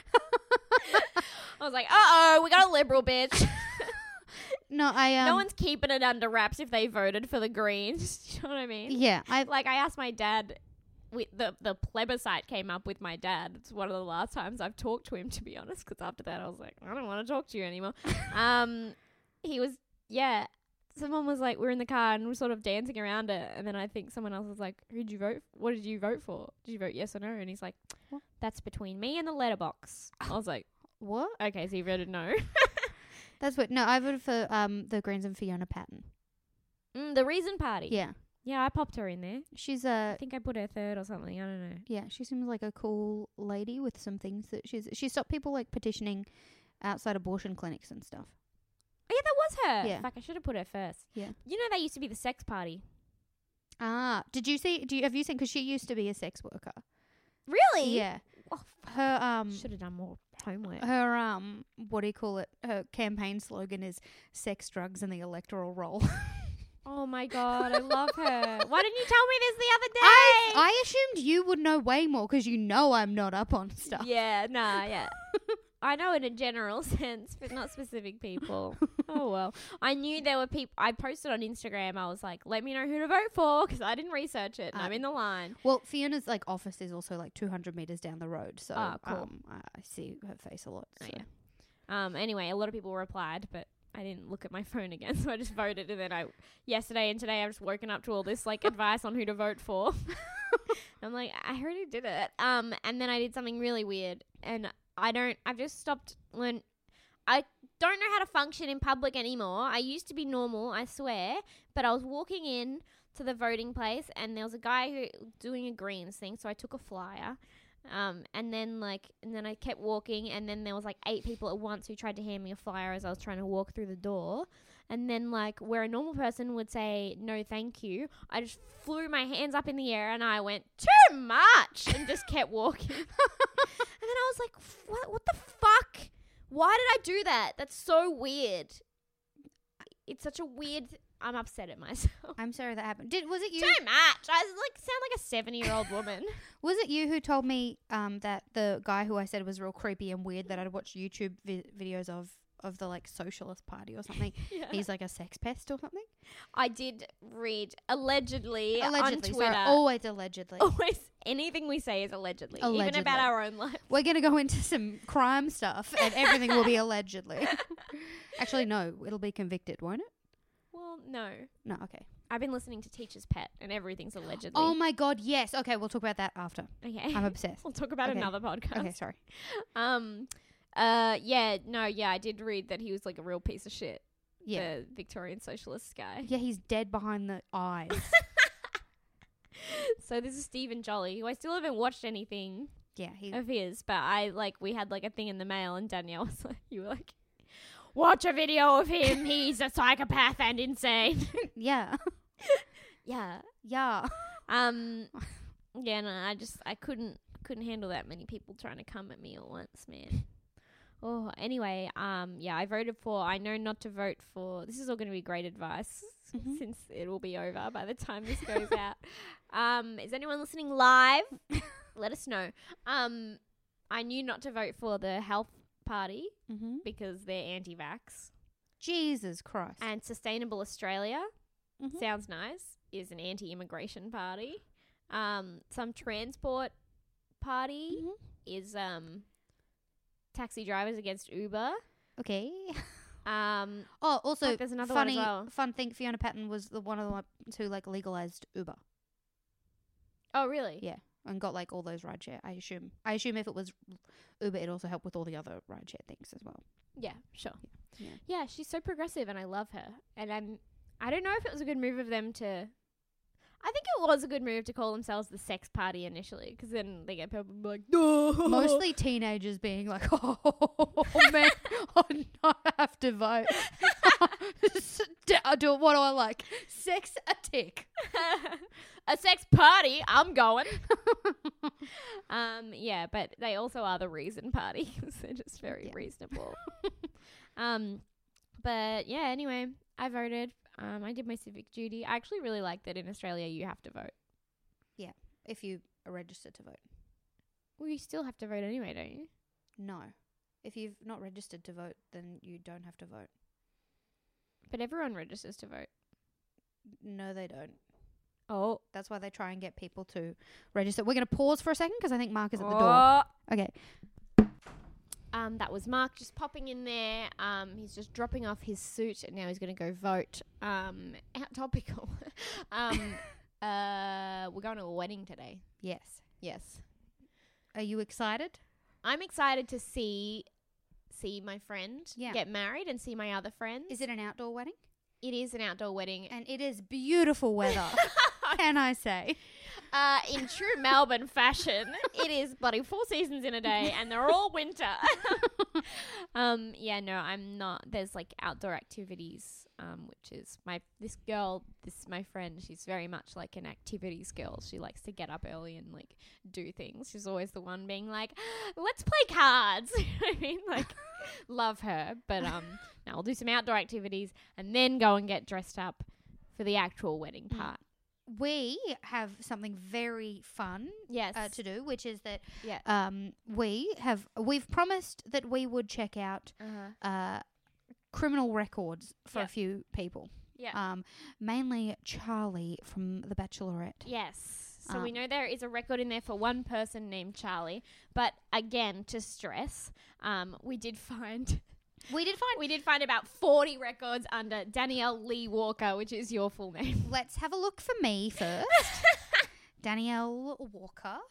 I was like, uh-oh, we got a liberal bitch. No, I um. no one's keeping it under wraps if they voted for the Greens. You know what I mean? Yeah, I Like, I asked my dad, with the, the plebiscite came up with my dad. It's one of the last times I've talked to him, to be honest, because after that I was like, I don't want to talk to you anymore. um, He was, yeah, someone was like, we we're in the car and we're sort of dancing around it. And then I think someone else was like, who'd you vote f- What did you vote for? Did you vote yes or no? And he's like, What? That's between me and the letterbox. I was like, what? okay, so you voted no. That's what. No, I voted for um the Greens and Fiona Patton. mm, the Reason Party. Yeah, Yeah, I popped her in there. she's I a think I put her third or something. I don't know. yeah. She seems like a cool lady with some things that she's she stopped people like petitioning outside abortion clinics and stuff. Oh, yeah, that was her. Yeah. Fuck, I should have put her first. Yeah. You know, they used to be the sex party. Ah, did you see? Do you have you seen? Because she used to be a sex worker. Really? Yeah, Oh, her um should have done more homework. her um what do you call it? Her campaign slogan is "Sex, Drugs, and the Electoral Roll." Oh my god, I love her. Why didn't you tell me this the other day? I I assumed you would know way more because you know I'm not up on stuff. Yeah, nah, yeah. I know in a general sense, but not specific people. Oh well. I knew there were people. I posted on Instagram. I was like, let me know who to vote for because I didn't research it. And Ah. I'm in the line. Well, Fiona's like office is also like two hundred meters down the road, so Ah, cool. um, I, I see her face a lot. Oh, So. yeah. Um. Anyway, a lot of people replied, but I didn't look at my phone again, so I just voted. And then I, yesterday and today, I've just woken up to all this like advice on who to vote for. I'm like, I already did it. Um. And then I did something really weird, and I don't. I've just stopped learn. I don't know how to function in public anymore. I used to be normal, I swear, but I was walking in to the voting place, and there was a guy who doing a Greens thing, so I took a flyer. Um, and then like, and then I kept walking, and then there was like eight people at once who tried to hand me a flyer as I was trying to walk through the door. And then like, where a normal person would say no, thank you, I just flew my hands up in the air and I went too much and just kept walking. And then I was like, what? What the fuck? Why did I do that? That's so weird. It's such a weird. I'm upset at myself. I'm sorry that happened. Did was it you? Too much. I like sound like a seventy-year-old woman. Was it you who told me um that the guy who I said was real creepy and weird that I'd watched YouTube vi- videos of of the like Socialist Party or something. Yeah. He's like a sex pest or something. I did read allegedly, Allegedly, on Twitter. sorry, always allegedly. Always anything we say is allegedly, even Allegedly. about our own life. We're gonna go into some crime stuff, and everything will be allegedly. Actually, no, it'll be convicted, won't it? Well, no. No, okay. I've been listening to Teacher's Pet, and everything's allegedly. Oh my god, yes. Okay, we'll talk about that after. Okay. I'm obsessed. We'll talk about Okay. another podcast. Okay, sorry. Um, uh, yeah, no, yeah, I did read that he was like a real piece of shit. Yeah. The Victorian Socialist guy. Yeah, he's dead behind the eyes. So this is Stephen Jolly, who I still haven't watched anything Yeah, he. of his, but I like we had like a thing in the mail, and Danielle was like, you were like, watch a video of him. He's a psychopath and insane. Yeah. Yeah. Yeah. Um. Yeah. No, I just I couldn't couldn't handle that many people trying to come at me at once, man. Oh. Anyway. Um. Yeah. I voted for. I know not to vote for. This is all going to be great advice Mhm. since it will be over by the time this goes out. Um. Is anyone listening live? Let us know. Um. I knew not to vote for the Health Party Mm-hmm. because they're anti-vax, Jesus Christ. and Sustainable Australia. Mhm. Sounds nice. Is an anti-immigration party. Um, some transport party Mhm. is um, taxi drivers against Uber. Okay. Um, Oh, also, Fuck, there's another one as funny well. fun thing. Fiona Patton was the one of the ones who like legalized Uber. oh really? Yeah, and got like all those rideshare. I assume. I assume if it was Uber, it also helped with all the other rideshare things as well. Yeah, sure. Yeah. Yeah, she's so progressive, and I love her. And I'm, I don't know if it was a good move of them to. I think it was a good move to call themselves the Sex Party initially, because then they get people like, no. Mostly teenagers being like, "Oh man, I have to vote. I do what do I like? Sex a tick." a sex party. I'm going. um, yeah, but they also are the Reason Party because they're just very Yeah. reasonable. um, but yeah. Anyway, I voted. Um, I did my civic duty. I actually really like that in Australia you have to vote. If you are registered to vote, Well, you still have to vote anyway, don't you? no. If you've not registered to vote, then you don't have to vote. But everyone registers to vote. No, they don't. Oh. That's why they try and get people to register. We're going to pause for a second because I think Mark is at the door. Oh. Okay. Um, that was Mark just popping in there. Um, he's just dropping off his suit, and now he's going to go vote. Um, out topical. um, uh, we're going to a wedding today. Yes. Yes, Are you excited? I'm excited to see see my friend Yeah. get married and see my other friends. Is it an outdoor wedding? It is an outdoor wedding. And it is beautiful weather, can I say? Uh, in true Melbourne fashion, it is bloody four seasons in a day, and they're all winter. um, yeah, no, I'm not. There's like outdoor activities, um, which is my this girl, this my friend. She's very much like an activities girl. She likes to get up early and like do things. She's always the one being like, "Let's play cards." You know what I mean? Like, love her. But um, now we'll do some outdoor activities and then go and get dressed up for the actual wedding part. We have something very fun Yes. uh, to do, which is that Yeah. um, we have we've promised that we would check out Uh-huh. uh, criminal records for Yeah. a few people. Yeah. Um, mainly Charlie from The Bachelorette. Yes. So we Um, know there is a record in there for one person named Charlie. But again, to stress, um, we did find We did find. we did find about forty records under Danielle Lee Walker, which is your full name. Let's have a look for me first. Danielle Walker.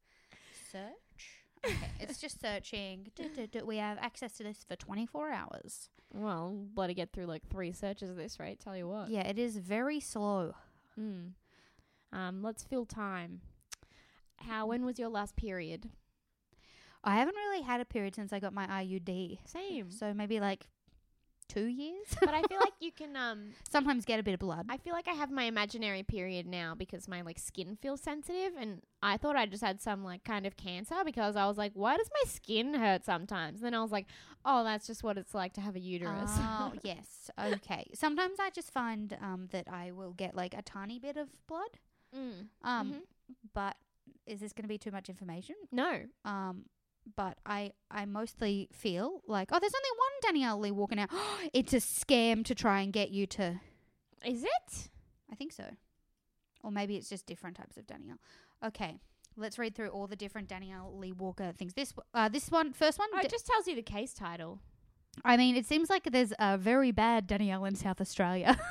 Search. Okay, it's just searching. Du- du- du- We have access to this for twenty-four hours. Well, bloody get through like three searches at this rate, tell you what. Yeah, it is very slow. Mm. Um, let's fill time. How, when was your last period? I haven't really had a period since I got my I U D. Same. So maybe like two years. But I feel like you can, um, Sometimes get a bit of blood. I feel like I have my imaginary period now because my like skin feels sensitive, and I thought I just had some like kind of cancer because I was like, why does my skin hurt sometimes? And then I was like, oh, that's just what it's like to have a uterus. Oh, yes. Okay. Sometimes I just find um, that I will get like a tiny bit of blood. mm. Um, Mhm. But is this going to be too much information? No. Um, but I I mostly feel like, oh, there's only one Danielle Lee Walker now. It's a scam to try and get you to. Is it? I think so. Or maybe it's just different types of Danielle. Okay. Let's read through all the different Danielle Lee Walker things. This uh, this one, first one. Oh, it just tells you the case title. I mean, it seems like there's a very bad Danielle in South Australia.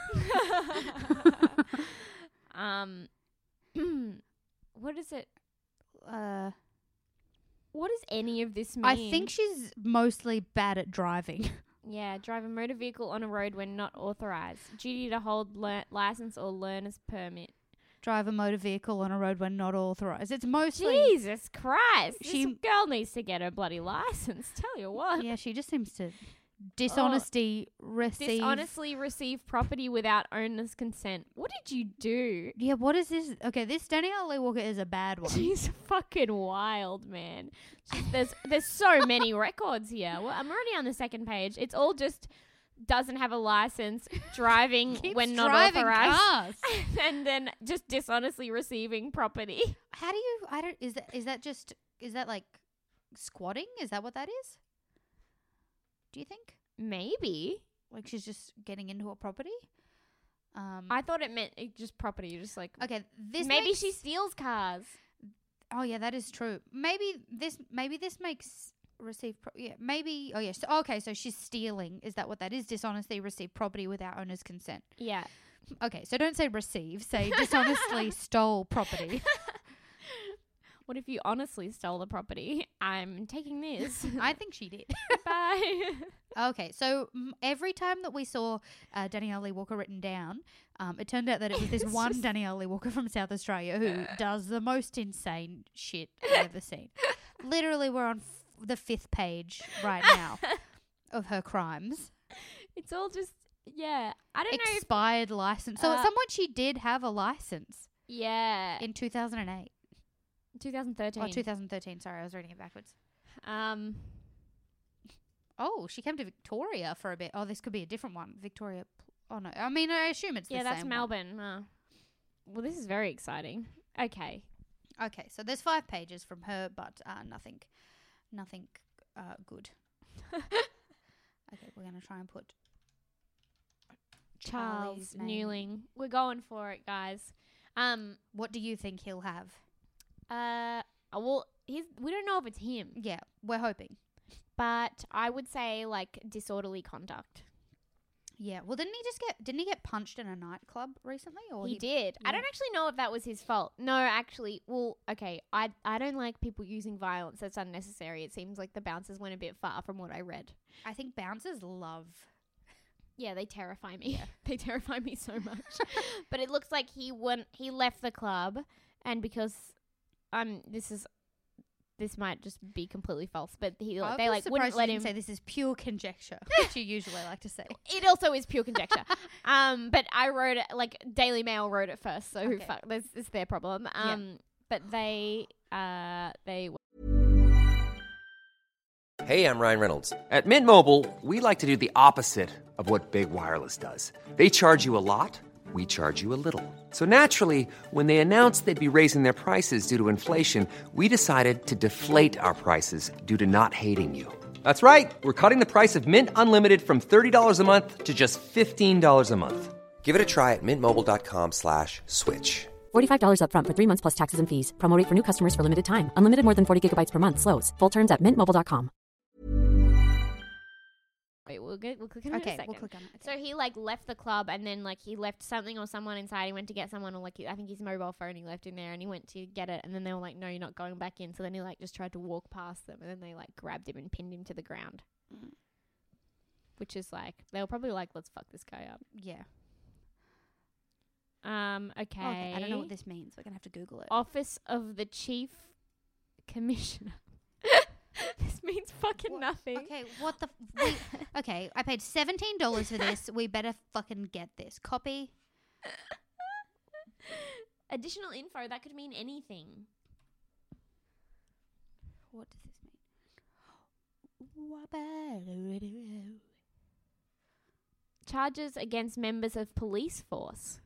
um, what is it? Uh, what does any of this mean? I think she's mostly bad at driving. Yeah, drive a motor vehicle on a road when not authorised. Duty to hold lear- licence or learner's permit. Drive a motor vehicle on a road when not authorised. It's mostly... Jesus Christ. She- This girl needs to get her bloody licence. Tell you what. Yeah, she just seems to dishonesty Oh, receive... Dishonestly receive property without owner's consent. What did you do? Yeah, what is this? Okay, this Danielle Lee Walker is a bad one. She's fucking wild, man. She's, there's there's so many records here. Well, I'm already on the second page. It's all just doesn't have a license, driving Keeps when not driving authorized, cars. and then just dishonestly receiving property. How do you... I don't... Is that, is that just... Is that like squatting? Is that what that is? Do you think? Maybe. Like she's just getting into a property? Um, I thought it meant it just property. You're just like, okay, this maybe makes- she steals cars. Oh yeah, that is true. Maybe this maybe this makes receive pro- yeah, maybe oh yes. Yeah, so, okay, so she's stealing. Is that what that is? Dishonestly receive property without owner's consent. Yeah. Okay, so don't say receive, say dishonestly stole property. What if you honestly stole the property? I'm taking this. I think she did. Bye. Okay, so mm, every time that we saw uh, Danielle Lee Walker written down, um, it turned out that it was this It's one just- Danielle Lee Walker from South Australia who does the most insane shit I've ever seen. Literally, we're on f- the fifth page right now of her crimes. It's all just, yeah. I don't know. If, Expired license. So Uh, at some point she did have a license yeah. in two thousand eight. twenty thirteen. Oh, two thousand thirteen. Sorry, I was reading it backwards. Um, Oh, she came to Victoria for a bit. Oh, this could be a different one. Victoria. Pl- Oh, no. I mean, I assume it's yeah, the that's same one. Melbourne. Uh, well, this is very exciting. Okay. Okay, so there's five pages from her, but uh, nothing, nothing uh, good. Okay, we're gonna try and put Charles Charlie's name. Newling. We're going for it, guys. Um, What do you think he'll have? uh, well, he's, we don't know if it's him, Yeah, we're hoping. but I would say like disorderly conduct. Yeah. Well, didn't he just get? Didn't he get punched in a nightclub recently? Or He did. I yeah. don't actually know if that was his fault. No, actually, well, okay. I I don't like people using violence that's unnecessary. It seems like the bouncers went a bit far from what I read. I think bouncers love. Yeah, they terrify me. They terrify me so much. But it looks like he went. He left the club, and because um, this is this might just be completely false, but he I they was like wouldn't surprised let you him. didn't say this is pure conjecture, which you usually like to say. It also is pure conjecture. um, but I wrote it like Daily Mail wrote it first, so who Okay. fuck? This is their problem. Um, but they uh they. Hey, I'm Ryan Reynolds. At Mint Mobile, we like to do the opposite of what Big Wireless does. They charge you a lot, we charge you a little. So naturally, when they announced they'd be raising their prices due to inflation, we decided to deflate our prices due to not hating you. That's right. We're cutting the price of Mint Unlimited from thirty dollars a month to just fifteen dollars a month. Give it a try at mintmobile.com slash switch. forty-five dollars upfront for three months plus taxes and fees. Promo rate for new customers for limited time. Unlimited more than forty gigabytes per month. Slows full terms at mint mobile dot com. Wait, we'll get we'll click on it in a Okay, second. we'll click on it. So he like left the club and then like he left something or someone inside. He went to get someone or like I think his mobile phone he left in there and he went to get it and then they were like, no, you're not going back in. So then he like just tried to walk past them and then they like grabbed him and pinned him to the ground. Mm. Which is like they were probably like, let's fuck this guy up. Yeah. Um. Okay. Okay. I don't know what this means. We're gonna have to Google it. Office of the Chief Commissioner. This means fucking What? nothing. Okay, what the? F- we, okay, I paid seventeen dollars for this. We better fucking get this. Copy. Additional info that could mean anything. What does this mean? Charges against members of police force.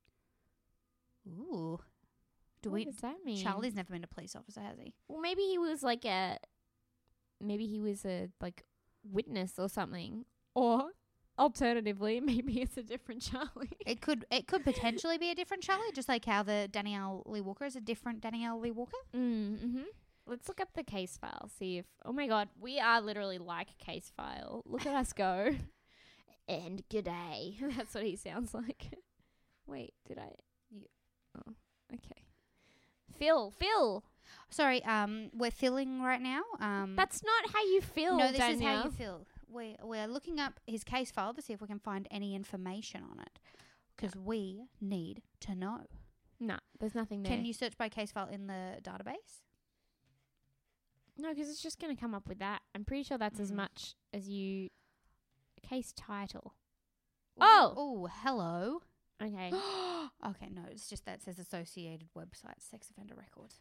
Ooh. Do what we? does that mean? Charlie's never been a police officer, has he? Well, maybe he was like a. Maybe he was a like witness or something. Or alternatively, maybe it's a different Charlie. It could it could potentially be a different Charlie, just like how the Danielle Lee Walker is a different Danielle Lee Walker. Mm-hmm. Let's look up the case file, see if... Oh, my God. We are literally like a case file. Look at us go. And g'day. That's what he sounds like. Wait, did I... You. Oh, okay. Phil, Phil. Sorry, um, we're filling right now. Um, That's not how you feel, no, this Danielle. is how you feel. We we're looking up his case file to see if we can find any information on it, because we need to know. No, there's nothing there. Can you search by case file in the database? No, because it's just going to come up with that. I'm pretty sure that's mm. as much as you... Case title. Oh! Oh, hello. Okay. Okay, no, it's just that says associated website, sex offender records.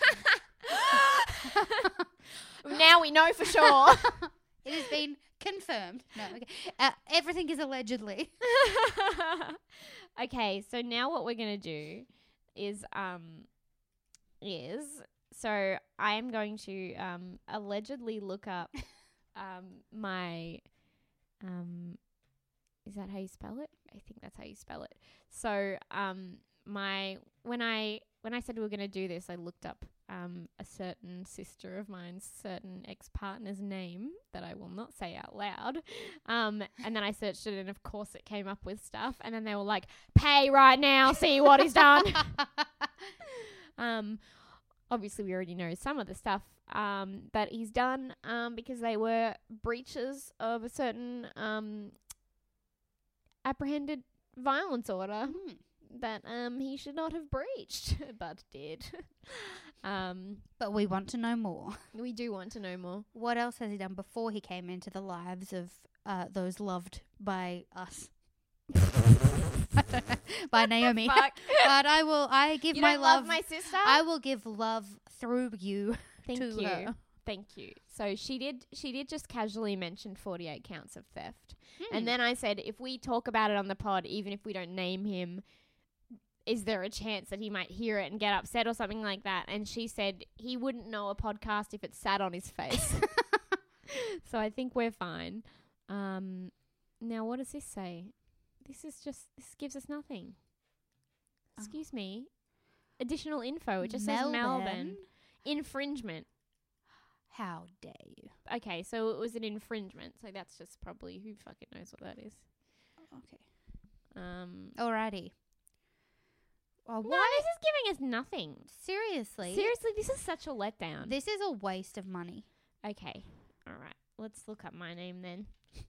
Now we know for sure. It has been confirmed. No, okay. Uh, everything is allegedly. Okay, so now what we're going to do is... um is... So I am going to um, allegedly look up um, my, um, is that how you spell it? I think that's how you spell it. So um, my when I when I said we were going to do this, I looked up um, a certain sister of mine's certain ex-partner's name that I will not say out loud. Um, and then I searched it, and of course it came up with stuff. And then they were like, "Pay right now, see what he's done." um. Obviously, we already know some of the stuff um, that he's done um, because they were breaches of a certain um, apprehended violence order mm. that um, he should not have breached, but did. um, but we want to know more. We do want to know more. What else has he done before he came into the lives of uh, those loved by us? By Naomi. Fuck. But I will I give you my don't love, love my sister? I will give love through you. Thank to you. her. Thank you. So she did she did just casually mention forty-eight counts of theft. Hmm. And then I said, if we talk about it on the pod, even if we don't name him, is there a chance that he might hear it and get upset or something like that? And she said he wouldn't know a podcast if it sat on his face. So I think we're fine. Um, now, what does this say? This is just, this gives us nothing. Excuse oh. me. Additional info. It just Melbourne. says Melbourne. Infringement. How dare you? Okay, so it was an infringement. So that's just probably, who fucking knows what that is. Okay. Um. Alrighty. Well, no, why? this is giving us nothing. Seriously? Seriously, this is such a letdown. This is a waste of money. Okay. All right. Let's look up my name then.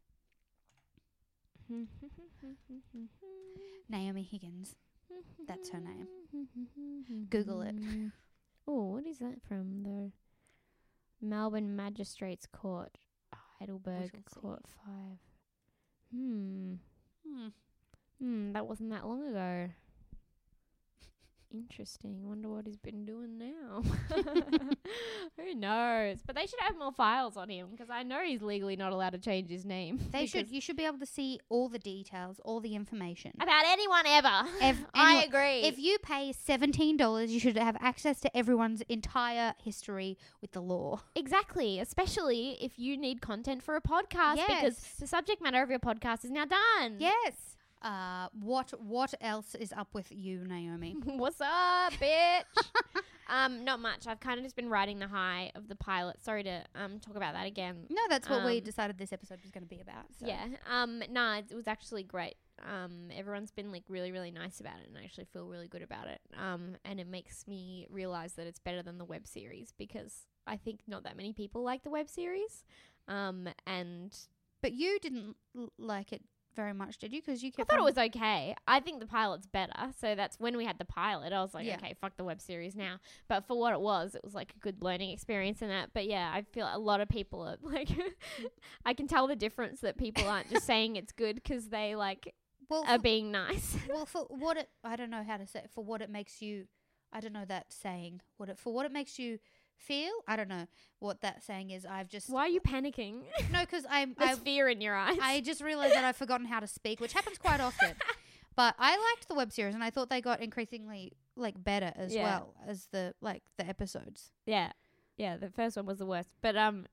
Naomi Higgins. That's her name. Google it. Oh, what is that from? The Melbourne Magistrates Court, Heidelberg Court five. Hmm. Hmm. Hmm. That wasn't that long ago. Interesting. Wonder what he's been doing now. Who knows? But they should have more files on him because I know he's legally not allowed to change his name. They should. You should be able to see all the details, all the information about anyone ever. Ev- I anyone. agree. If you pay seventeen dollars, you should have access to everyone's entire history with the law. Exactly. Especially if you need content for a podcast yes. because the subject matter of your podcast is now done. Yes. Uh, what what else is up with you, Naomi? What's up, bitch? um, not much. I've kind of just been riding the high of the pilot. Sorry to um talk about that again. No, that's what um, we decided this episode was going to be about. So. Yeah. Um. Nah, it was actually great. Um. Everyone's been like really, really nice about it, and I actually feel really good about it. Um. And it makes me realize that it's better than the web series because I think not that many people like the web series. Um. And but you didn't l- like it very much, did you? Because you I kept thought on- it was okay. I think the pilot's better. So that's when we had the pilot. I was like, Yeah. okay, fuck the web series now. But for what it was, it was like a good learning experience in that. But yeah, I feel a lot of people are like, I can tell the difference that people aren't just saying it's good because they like well, are for, being nice. well, for what it, I don't know how to say it, for what it makes you, I don't know that saying, what it, for what it makes you feel, I don't know what that saying is. I've just Why are you panicking? no, because I'm There's I, fear in your eyes. I just realized that I've forgotten how to speak, which happens quite often. But I liked the web series, and I thought they got increasingly like better as Yeah. well as the like the episodes. yeah, yeah. The first one was the worst, but um,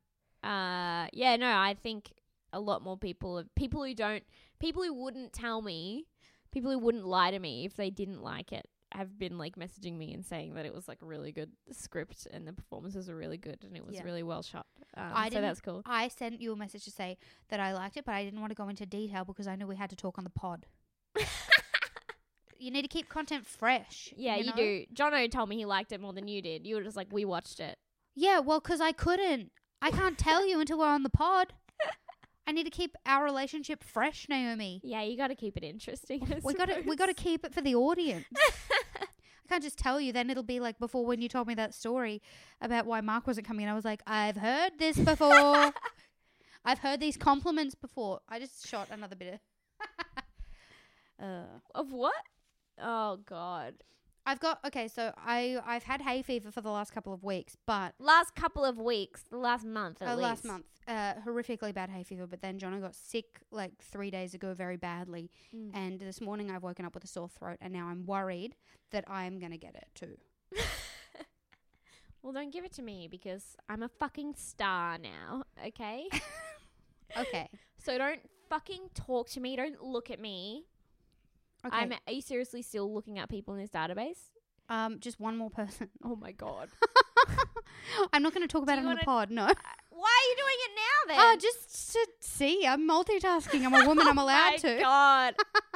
uh, yeah, no, I think a lot more people, have, people who don't, people who wouldn't tell me, people who wouldn't lie to me if they didn't like it, have been like messaging me and saying that it was like a really good script and the performances were really good and it was Yeah. really well shot. Um, I so didn't- that's cool. I sent you a message to say that I liked it, but I didn't want to go into detail because I knew we had to talk on the pod. You need to keep content fresh. Yeah, you, know? do. Jono told me he liked it more than you did. You were just like, we watched it. Yeah, well, because I couldn't. I can't tell you until we're on the pod. I need to keep our relationship fresh, Naomi. Yeah, you got to keep it interesting. I We got to we got to keep it for the audience. I can't just tell you. Then it'll be like before when you told me that story about why Mark wasn't coming in. I was like, I've heard this before. I've heard these compliments before. I just shot another bit of. uh, Of what? Oh, God. I've got okay. So I I've had hay fever for the last couple of weeks, but Last couple of weeks, the last month at uh, least. last month, uh, horrifically bad hay fever. But then Jono got sick like three days ago, very badly. Mm. And this morning I've woken up with a sore throat, and now I'm worried that I'm gonna get it too. Well, don't give it to me because I'm a fucking star now, okay? Okay. So don't fucking talk to me. Don't look at me. Okay. I'm. Are you seriously still looking at people in this database? um, just one more person. Oh, my God. I'm not going to talk about Do it you on the wanna- pod. No. Why are you doing it now then? Oh, just to see. I'm multitasking. I'm a woman. I'm allowed oh my to. God.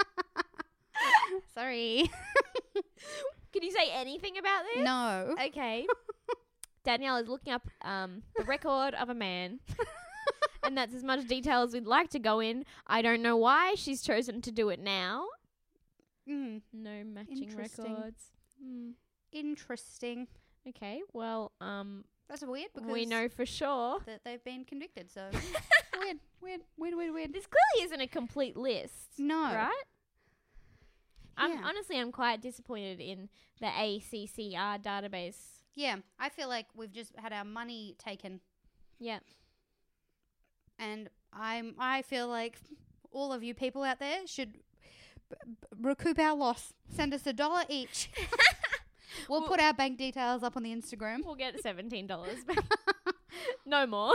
Sorry. Can you say anything about this? No. Okay. Danielle is looking up um, the record of a man. And that's as much detail as we'd like to go in. I don't know why she's chosen to do it now. Mm, No matching Interesting. records. Hmm. interesting. Okay, well, um, That's weird because we know for sure. that they've been convicted. So weird, weird, weird, weird, weird. This clearly isn't a complete list. No. Right? I'm Yeah. honestly, I'm quite disappointed in the A C C R database. Yeah, I feel like we've just had our money taken, Yeah. and I'm. I feel like all of you people out there should b- b- recoup our loss. Send us a dollar each. We'll Well- put our bank details up on the Instagram. We'll get seventeen dollars back. No more.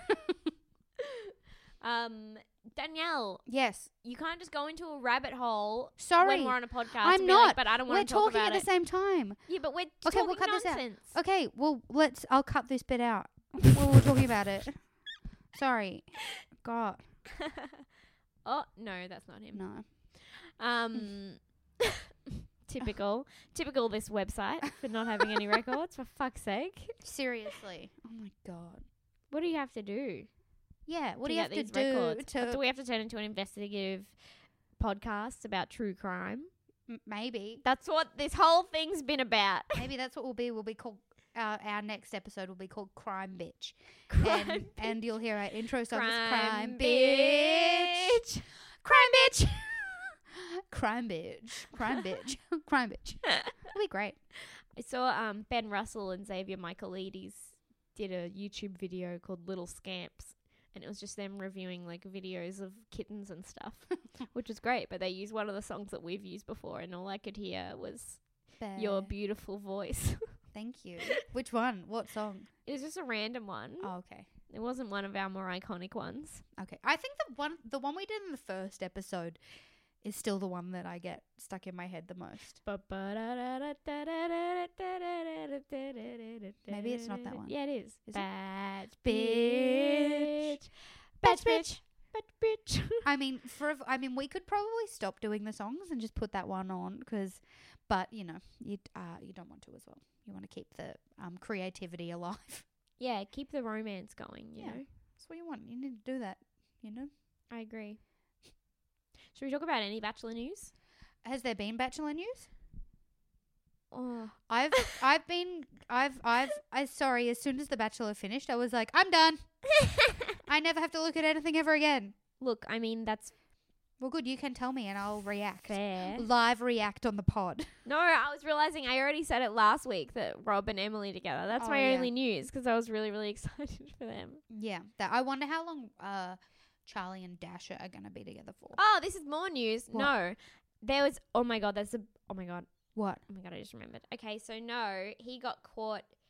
um, Danielle, Yes. you can't just go into a rabbit hole Sorry. when we're on a podcast. I'm and be like, not. but I don't We're want to talk talking about at it. the same time. Yeah, but we're Okay, talking we'll cut this out. nonsense. Okay, well, let's. I'll cut this bit out. While we're talking about it. Sorry. God. Oh no, that's not him. No. Um, typical, typical this website for not having any records. For fuck's sake, Seriously. Oh my God. what do you have to do? Yeah. What to do you get have to these do records? to Do we have to turn into an investigative podcast about true crime? M- maybe? That's what this whole thing's been about. Maybe that's what we'll be. We'll be called. Our, our next episode will be called Crime Bitch. Crime and, and you'll hear our intro song is Crime Crime Bitch. Crime Bitch. Crime Bitch. Crime Bitch. Crime Bitch. It'll be great. I saw um, Ben Russell and Xavier Michaelides did a YouTube video called Little Scamps, and it was just them reviewing like videos of kittens and stuff, which was great. But they used one of the songs that we've used before, and all I could hear was your Bear. beautiful voice. Thank you. Which one? What song? It was just a random one. Oh, okay. It wasn't one of our more iconic ones. Okay. I think the one the one we did in the first episode is still the one that I get stuck in my head the most. Maybe it's not that one. Yeah, it is. Is it? Bad Bitch. Bad bitch. Bad bitch. I mean, for I mean, we could probably stop doing the songs and just put that one on, cause, but you know, you uh you don't want to as well. You want to keep the um creativity alive. Yeah, keep the romance going, you Yeah. know. That's what you want. You need to do that. You know. I agree. Should we talk about any Bachelor news? Has there been Bachelor news? Oh, I've I've been I've I've I sorry. As soon as the Bachelor finished, I was like, I'm done. I never have to look at anything ever again. look, I mean, that's Well, good. You can tell me, and I'll react. fair. Live react on the pod. No, I was realizing I already said it last week that Rob and Emily together. That's Oh, my yeah. only news because I was really, really excited for them. Yeah. That I wonder how long uh Charlie and Dasher are gonna be together for. Oh, this is more news. What? No, there was. Oh my god, there's a. Oh my god. What? Oh my god, I just remembered. Okay, so no, he got caught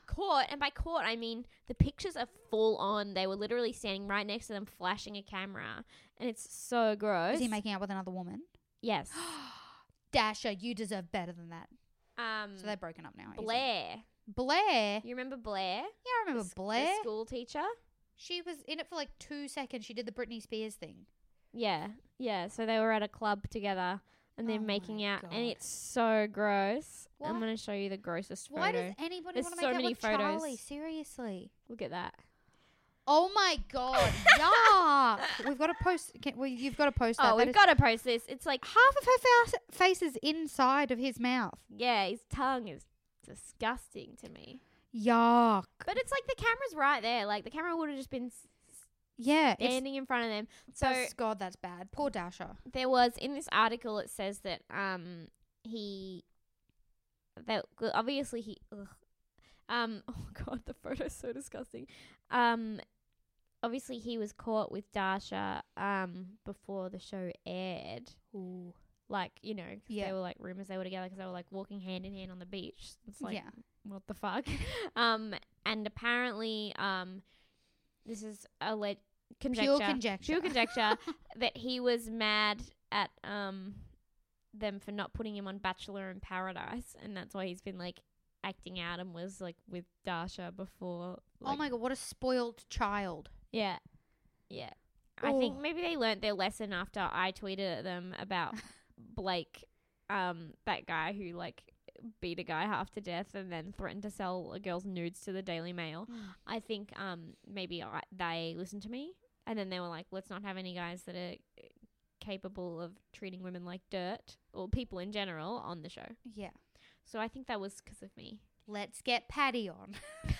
caught, and by caught I mean the pictures are full on. They were literally standing right next to them, flashing a camera, and it's so gross. Is he making out with another woman? Yes. Dasher, you deserve better than that. Um, So they're broken up now. easy. Blair. Blair. You remember Blair? Yeah, I remember The s- Blair. The school teacher. She was in it for like two seconds. She did the Britney Spears thing. Yeah, yeah. So they were at a club together, and they're Oh making my out, God. and it's so gross. What? I'm gonna show you the grossest photo. Why does anybody There's want to so make out many with photos. Charlie? Seriously. Look at that. Oh my God. Yuck. We've got to post. Can, well, you've got to post that. Oh, That we've is- got to post this. It's like, half of her face, face is inside of his mouth. yeah, his tongue is disgusting to me. Yuck. But it's like the camera's right there. Like the camera would have just been s- Yeah. It's, standing in front of them. So that's- God, that's bad. Poor Dasher. there was in this article. It says that um he that obviously he ugh, um oh god the photo's so disgusting. Um, obviously he was caught with Dasha um before the show aired. Ooh. Like, you know, 'cause Yeah. they were like rumors they were together because they were like walking hand in hand on the beach. It's like, Yeah. what the fuck? um, and apparently, um, this is a le- conjecture, Pure conjecture. pure conjecture that he was mad at um them for not putting him on Bachelor in Paradise, and that's why he's been like acting out and was like with Dasha before. Like, Oh my God, what a spoiled child. yeah, yeah. I think Oh. maybe they learnt their lesson after I tweeted at them about Blake, um, that guy who like beat a guy half to death and then threatened to sell a girl's nudes to the Daily Mail. I think um maybe I, they listened to me and then they were like, let's not have any guys that are capable of treating women like dirt or people in general on the show. Yeah. So I think that was because of me. Let's get Patty on.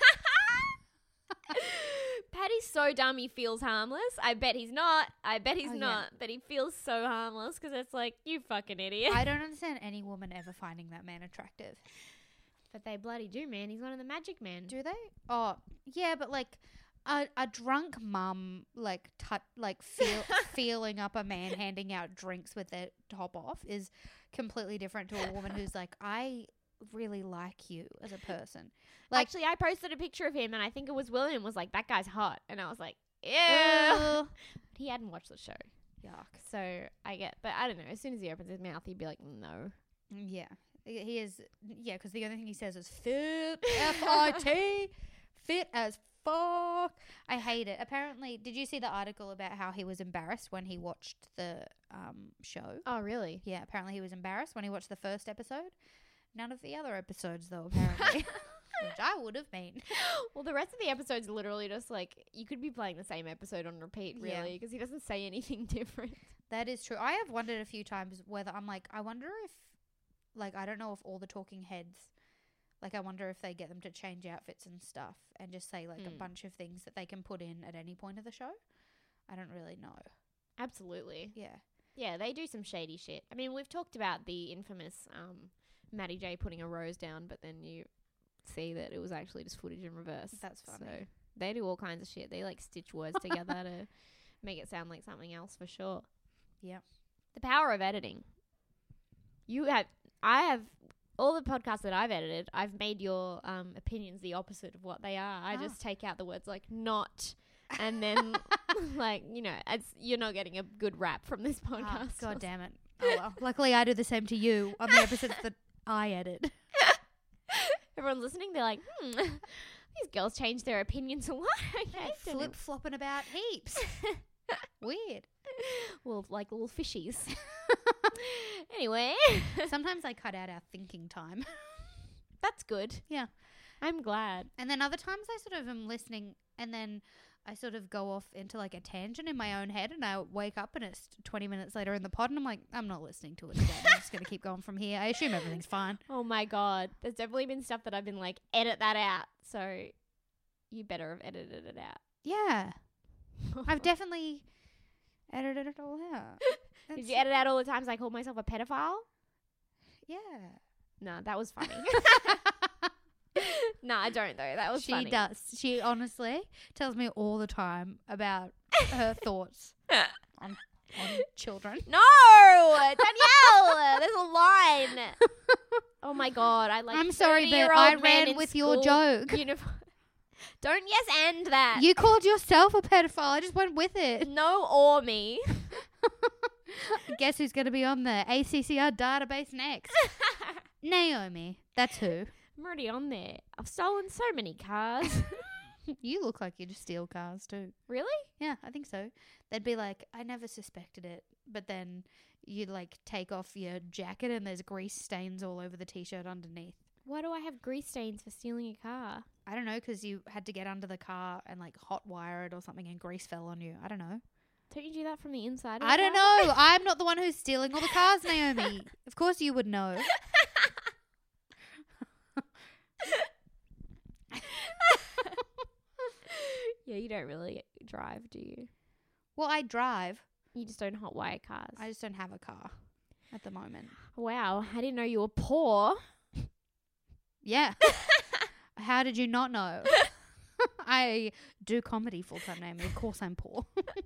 Patty's so dumb he feels harmless. I bet he's not. I bet he's Oh, yeah. not. But he feels so harmless because it's like, you fucking idiot. I don't understand any woman ever finding that man attractive. But they bloody do, man. He's one of the magic men. Do they? Oh, yeah, but like a a drunk mum like tut like feel, feeling up a man handing out drinks with their top off is completely different to a woman who's like, I really like you as a person. Like, Actually, I posted a picture of him and I think it was William was like, that guy's hot. And I was like, ew. ugh. But he hadn't watched the show. Yuck. So I get, but I don't know. As soon as he opens his mouth, he'd be like, no. Yeah, he he is. Yeah, because the only thing he says is fit, F I T, fit as fuck. I hate it. Apparently, did you see the article about how he was embarrassed when he watched the um show? Oh, really? Yeah, apparently he was embarrassed when he watched the first episode. None of the other episodes, though, apparently. Which I would have been. Well, the rest of the episode's literally just like, you could be playing the same episode on repeat, Yeah. really, because he doesn't say anything different. That is true. I have wondered a few times whether I'm like, I wonder if, like, I don't know if all the talking heads, like, I wonder if they get them to change outfits and stuff and just say, like, a Mm. bunch of things that they can put in at any point of the show. I don't really know. Absolutely. Yeah. Yeah, they do some shady shit. I mean, we've talked about the infamous um, Maddie J putting a rose down, but then you see that it was actually just footage in reverse. That's funny. So they do all kinds of shit. They like stitch words together to make it sound like something else for sure. Yeah. The power of editing. You have, I have, all the podcasts that I've edited, I've made your um, opinions the opposite of what they are. I Ah. just take out the words like not, and then like, you know, it's, you're not getting a good rap from this Oh, podcast. God damn it. Oh, well. Luckily, I do the same to you on the episodes that I edit. Everyone's listening, they're like, hmm, these girls change their opinions a lot. Okay. Flip flopping about heaps. Weird. Well, like little fishies. Anyway, Sometimes I cut out our thinking time. that's good. Yeah. I'm glad. And then other times I sort of am listening and then I sort of go off into like a tangent in my own head and I wake up and it's twenty minutes later in the pod and I'm like, I'm not listening to it again. I'm just going to keep going from here. I assume everything's fine. Oh my God. There's definitely been stuff that I've been like, edit that out. So you better have edited it out. Yeah. I've definitely edited it all out. Did That's- you edit out all the times I called myself a pedophile? Yeah. No, that was funny. No, I don't though. That was She funny. does. She honestly tells me all the time about her thoughts on, on children. No, Danielle, there's a line. Oh my god, I like. I'm sorry, but thirty-year-old I men ran in with your school joke. uniform. Don't yes and that. You called yourself a pedophile. I just went with it. No or me. Guess who's going to be on the A C C R database next? Naomi. That's who. I'm already on there. I've stolen so many cars. You look like you'd steal cars too. Really? Yeah, I think so. They'd be like, I never suspected it. But then you'd like take off your jacket and there's grease stains all over the t-shirt underneath. Why do I have grease stains for stealing a car? I don't know, because you had to get under the car and like hot wire it or something and grease fell on you. I don't know. Don't you do that from the inside? Of I the don't car? know. I'm not the one who's stealing all the cars, Naomi. Of course you would know. Yeah, you don't really drive, do you? Well, I drive. You just don't hot wire cars. I just don't have a car at the moment. Wow, I didn't know you were poor. Yeah. How did you not know? I do comedy full-time, Naomi. Of course I'm poor.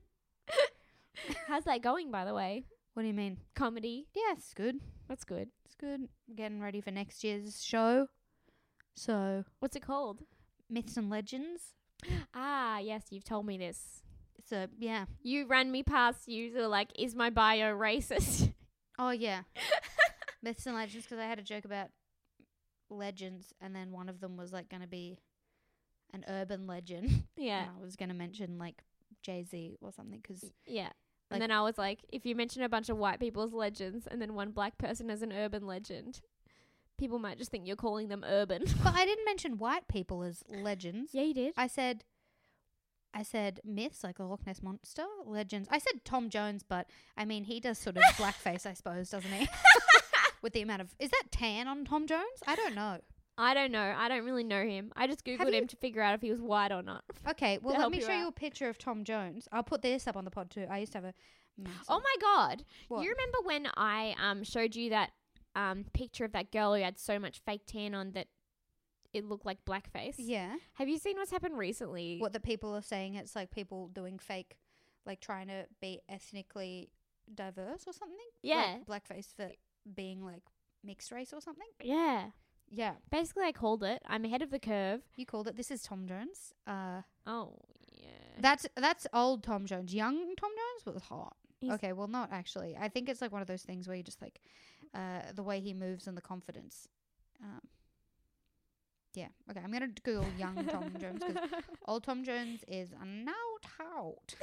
How's that going, by the way? What do you mean? Comedy? Yeah, it's good. That's good. It's good. I'm getting ready for next year's show. So, What's it called? Myths and Legends. Ah, yes, you've told me this. So, yeah. You ran me past you. You were like, is my bio racist? Oh, yeah. Myths and Legends, because I had a joke about legends, and then one of them was, like, going to be an urban legend. Yeah. And I was going to mention, like, Jay-Z or something, because... Yeah. Like- And then I was like, if you mention a bunch of white people's legends and then one black person as an urban legend, people might just think you're calling them urban. But I didn't mention white people as legends. Yeah, you did. I said... I said myths, like the Loch Ness Monster, legends. I said Tom Jones, but, I mean, he does sort of blackface, I suppose, doesn't he? With the amount of... Is that tan on Tom Jones? I don't know. I don't know. I don't really know him. I just Have Googled you- him to figure out if he was white or not. Okay, well, To let help me you show you out. a picture of Tom Jones. I'll put this up on the pod, too. I used to have a... massive- Oh my god. What? You remember when I um showed you that um picture of that girl who had so much fake tan on that it looked like blackface? Yeah. Have you seen what's happened recently? What the people are saying, it's like people doing fake, like trying to be ethnically diverse or something? Yeah. Like blackface for being like mixed race or something? Yeah. Yeah. Basically, I called it. I'm ahead of the curve. You called it. This is Tom Jones. Uh, Oh, yeah. That's that's old Tom Jones. Young Tom Jones was hot. He's- Okay, well, not actually. I think it's like one of those things where you just like uh, the way he moves and the confidence. Um, yeah. Okay, I'm going to Google young Tom Jones because old Tom Jones is not out.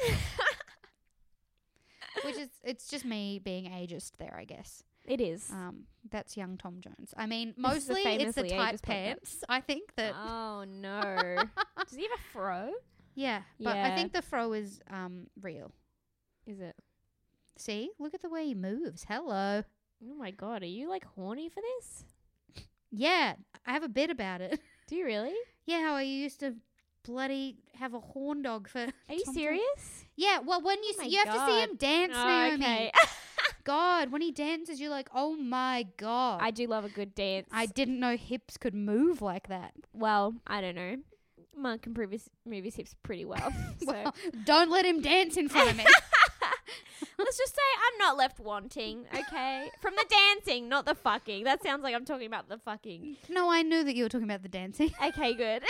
Which is, it's just me being ageist there, I guess. It is. Um, that's young Tom Jones. I mean, This is a mostly it's the famously tight ageist podcast. pants. I think that. Oh, no. Does he have a fro? Yeah, but I Yeah. think the fro is um real. Is it? See, look at the way he moves. Hello. Oh, my God. Are you, like, horny for this? Yeah, I have a bit about it. Do you really? Yeah, how I used to bloody have a horn dog for. Are you Tom Jones. serious? Yeah, well, when you Oh s- my you have to see God. him dance, Oh, Naomi. okay. God, when he dances, you're like, oh my God. I do love a good dance. I didn't know hips could move like that. Well, I don't know. Mark can prove his, move his hips pretty well. So Well, don't let him dance in front of me. let's just say I'm not left wanting, okay? From the dancing, not the fucking. That sounds like I'm talking about the fucking. No, I knew that you were talking about the dancing. Okay, good.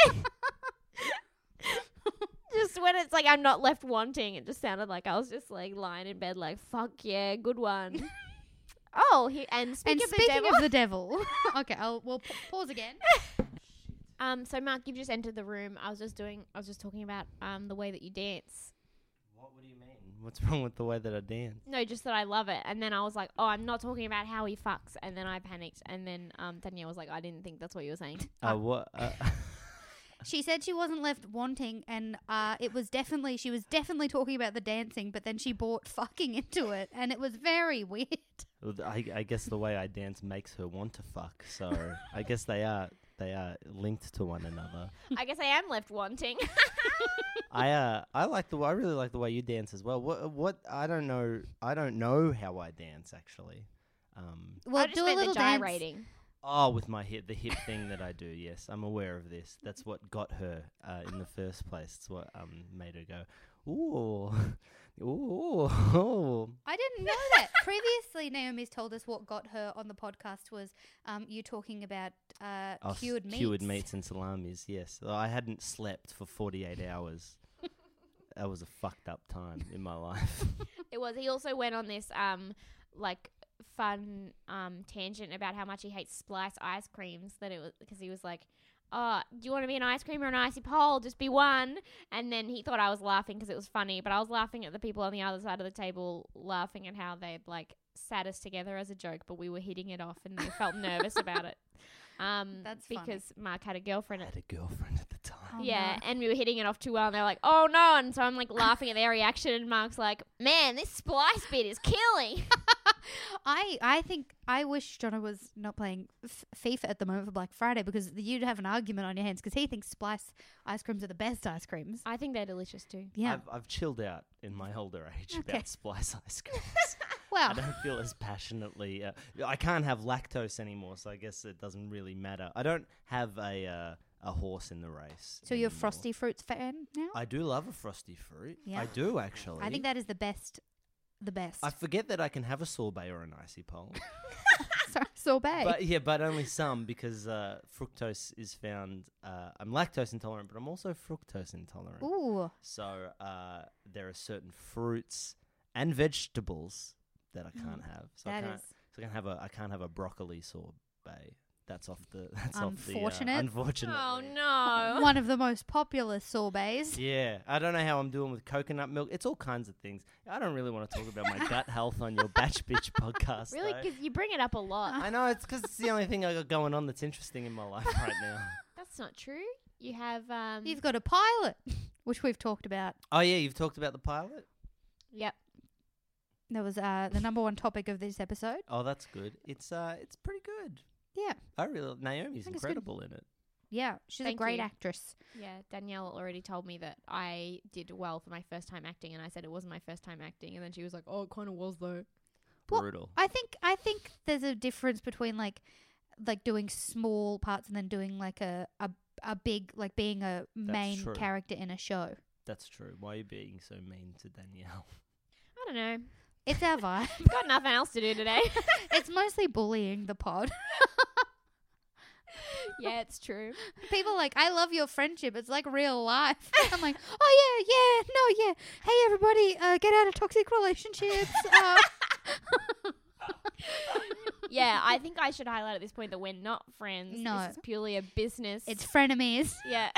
Just when it's like I'm not left wanting, it just sounded like I was just like lying in bed like, fuck yeah, good one. Oh, he, and speaking And of the speaking devil. of the devil, okay, I'll we'll pa- pause again. Um, so Mark, you've just entered the room. I was just doing, I was just talking about um the way that you dance. What, what do you mean? What's wrong with the way that I dance? No, just that I love it. And then I was like, oh, I'm not talking about how he fucks. And then I panicked. And then um Danielle was like, I didn't think that's what you were saying. Uh, what? Uh, She said she wasn't left wanting, and uh, it was definitely she was definitely talking about the dancing, but then she brought fucking into it, and it was very weird. well, th- I, I guess the way I dance makes her want to fuck. So I guess they are they are linked to one another. I guess I am left wanting. I uh I like the I really like the way you dance as well. What what I don't know I don't know how I dance actually. Um Well, I just do a meant little the dance. gyrating. oh with my hip the hip thing that I do. Yes, I'm aware of this. That's what got her uh, in the first place. It's what um made her go ooh ooh. ooh. I didn't know that. Previously, Naomi's told us what got her on the podcast was um, you talking about uh, Oh, s- cured meats. Cured meats and salamis, yes. Well, I hadn't slept for forty-eight hours. That was a fucked up time in my life. It was. He also went on this um like fun um tangent about how much he hates Splice ice creams. That it was because he was like, "Oh, do you want to be an ice cream or an icy pole? Just be one." And then he thought I was laughing because it was funny, but I was laughing at the people on the other side of the table, laughing at how they'd like sat us together as a joke, but we were hitting it off, and they felt nervous about it. Um, That's funny. because Mark had a girlfriend I at had a girlfriend at the time. Oh, yeah, no. and we were hitting it off too well, and they're like, "Oh no!" And so I'm like laughing at their reaction, and Mark's like, "Man, this Splice bit is killing." I I think I wish Jono was not playing f- FIFA at the moment for Black Friday because you'd have an argument on your hands because he thinks Splice ice creams are the best ice creams. I think they're delicious too. Yeah. I've, I've chilled out in my older age Okay. about Splice ice creams. Well, I don't feel as passionately. Uh, I can't have lactose anymore, so I guess it doesn't really matter. I don't have a uh, a horse in the race. so you're a anymore. Frosty Fruits fan now? I do love a frosty fruit. Yeah. I do actually. I think that is the best. The best. I forget that I can have a sorbet or an icy pole. Sorry, sorbet. But yeah, but only some because uh, fructose is found. Uh, I'm lactose intolerant, but I'm also fructose intolerant. Ooh. So uh, there are certain fruits and vegetables that I can't have. So I That can't. is So I can have a. I can't have a broccoli sorbet. That's off the. That's off the. Unfortunate. Uh, unfortunate. Oh no! one of the most popular sorbets. Yeah, I don't know how I'm doing with coconut milk. It's all kinds of things. I don't really want to talk about my gut health on your Batch Bitch podcast. Really, though. because you bring it up a lot. I know it's because it's the only thing I got going on that's interesting in my life right now. That's not true. You have um. You've got a pilot, which we've talked about. Oh yeah, you've talked about the pilot. Yep. That was uh, the number one topic of this episode. Oh, that's good. It's uh, it's pretty good. Yeah. I really Naomi's think it's good. incredible in it. Yeah. She's Thank a great you. actress. Yeah, Danielle already told me that I did well for my first time acting, and I said it wasn't my first time acting, and then she was like, "Oh, it kind of was though." Well, Brutal. I think I think there's a difference between like like doing small parts and then doing like a a, a big like being a main true. character in a show. That's true. Why are you being so mean to Danielle? I don't know. It's our vibe. Got nothing else to do today. It's mostly bullying the pod. Yeah, it's true. People are like, I love your friendship. It's like real life. I'm like, oh yeah, yeah, no, yeah. Hey everybody, uh, get out of toxic relationships. Uh, Yeah, I think I should highlight at this point that we're not friends. No. This is purely a business. it's frenemies. Yeah.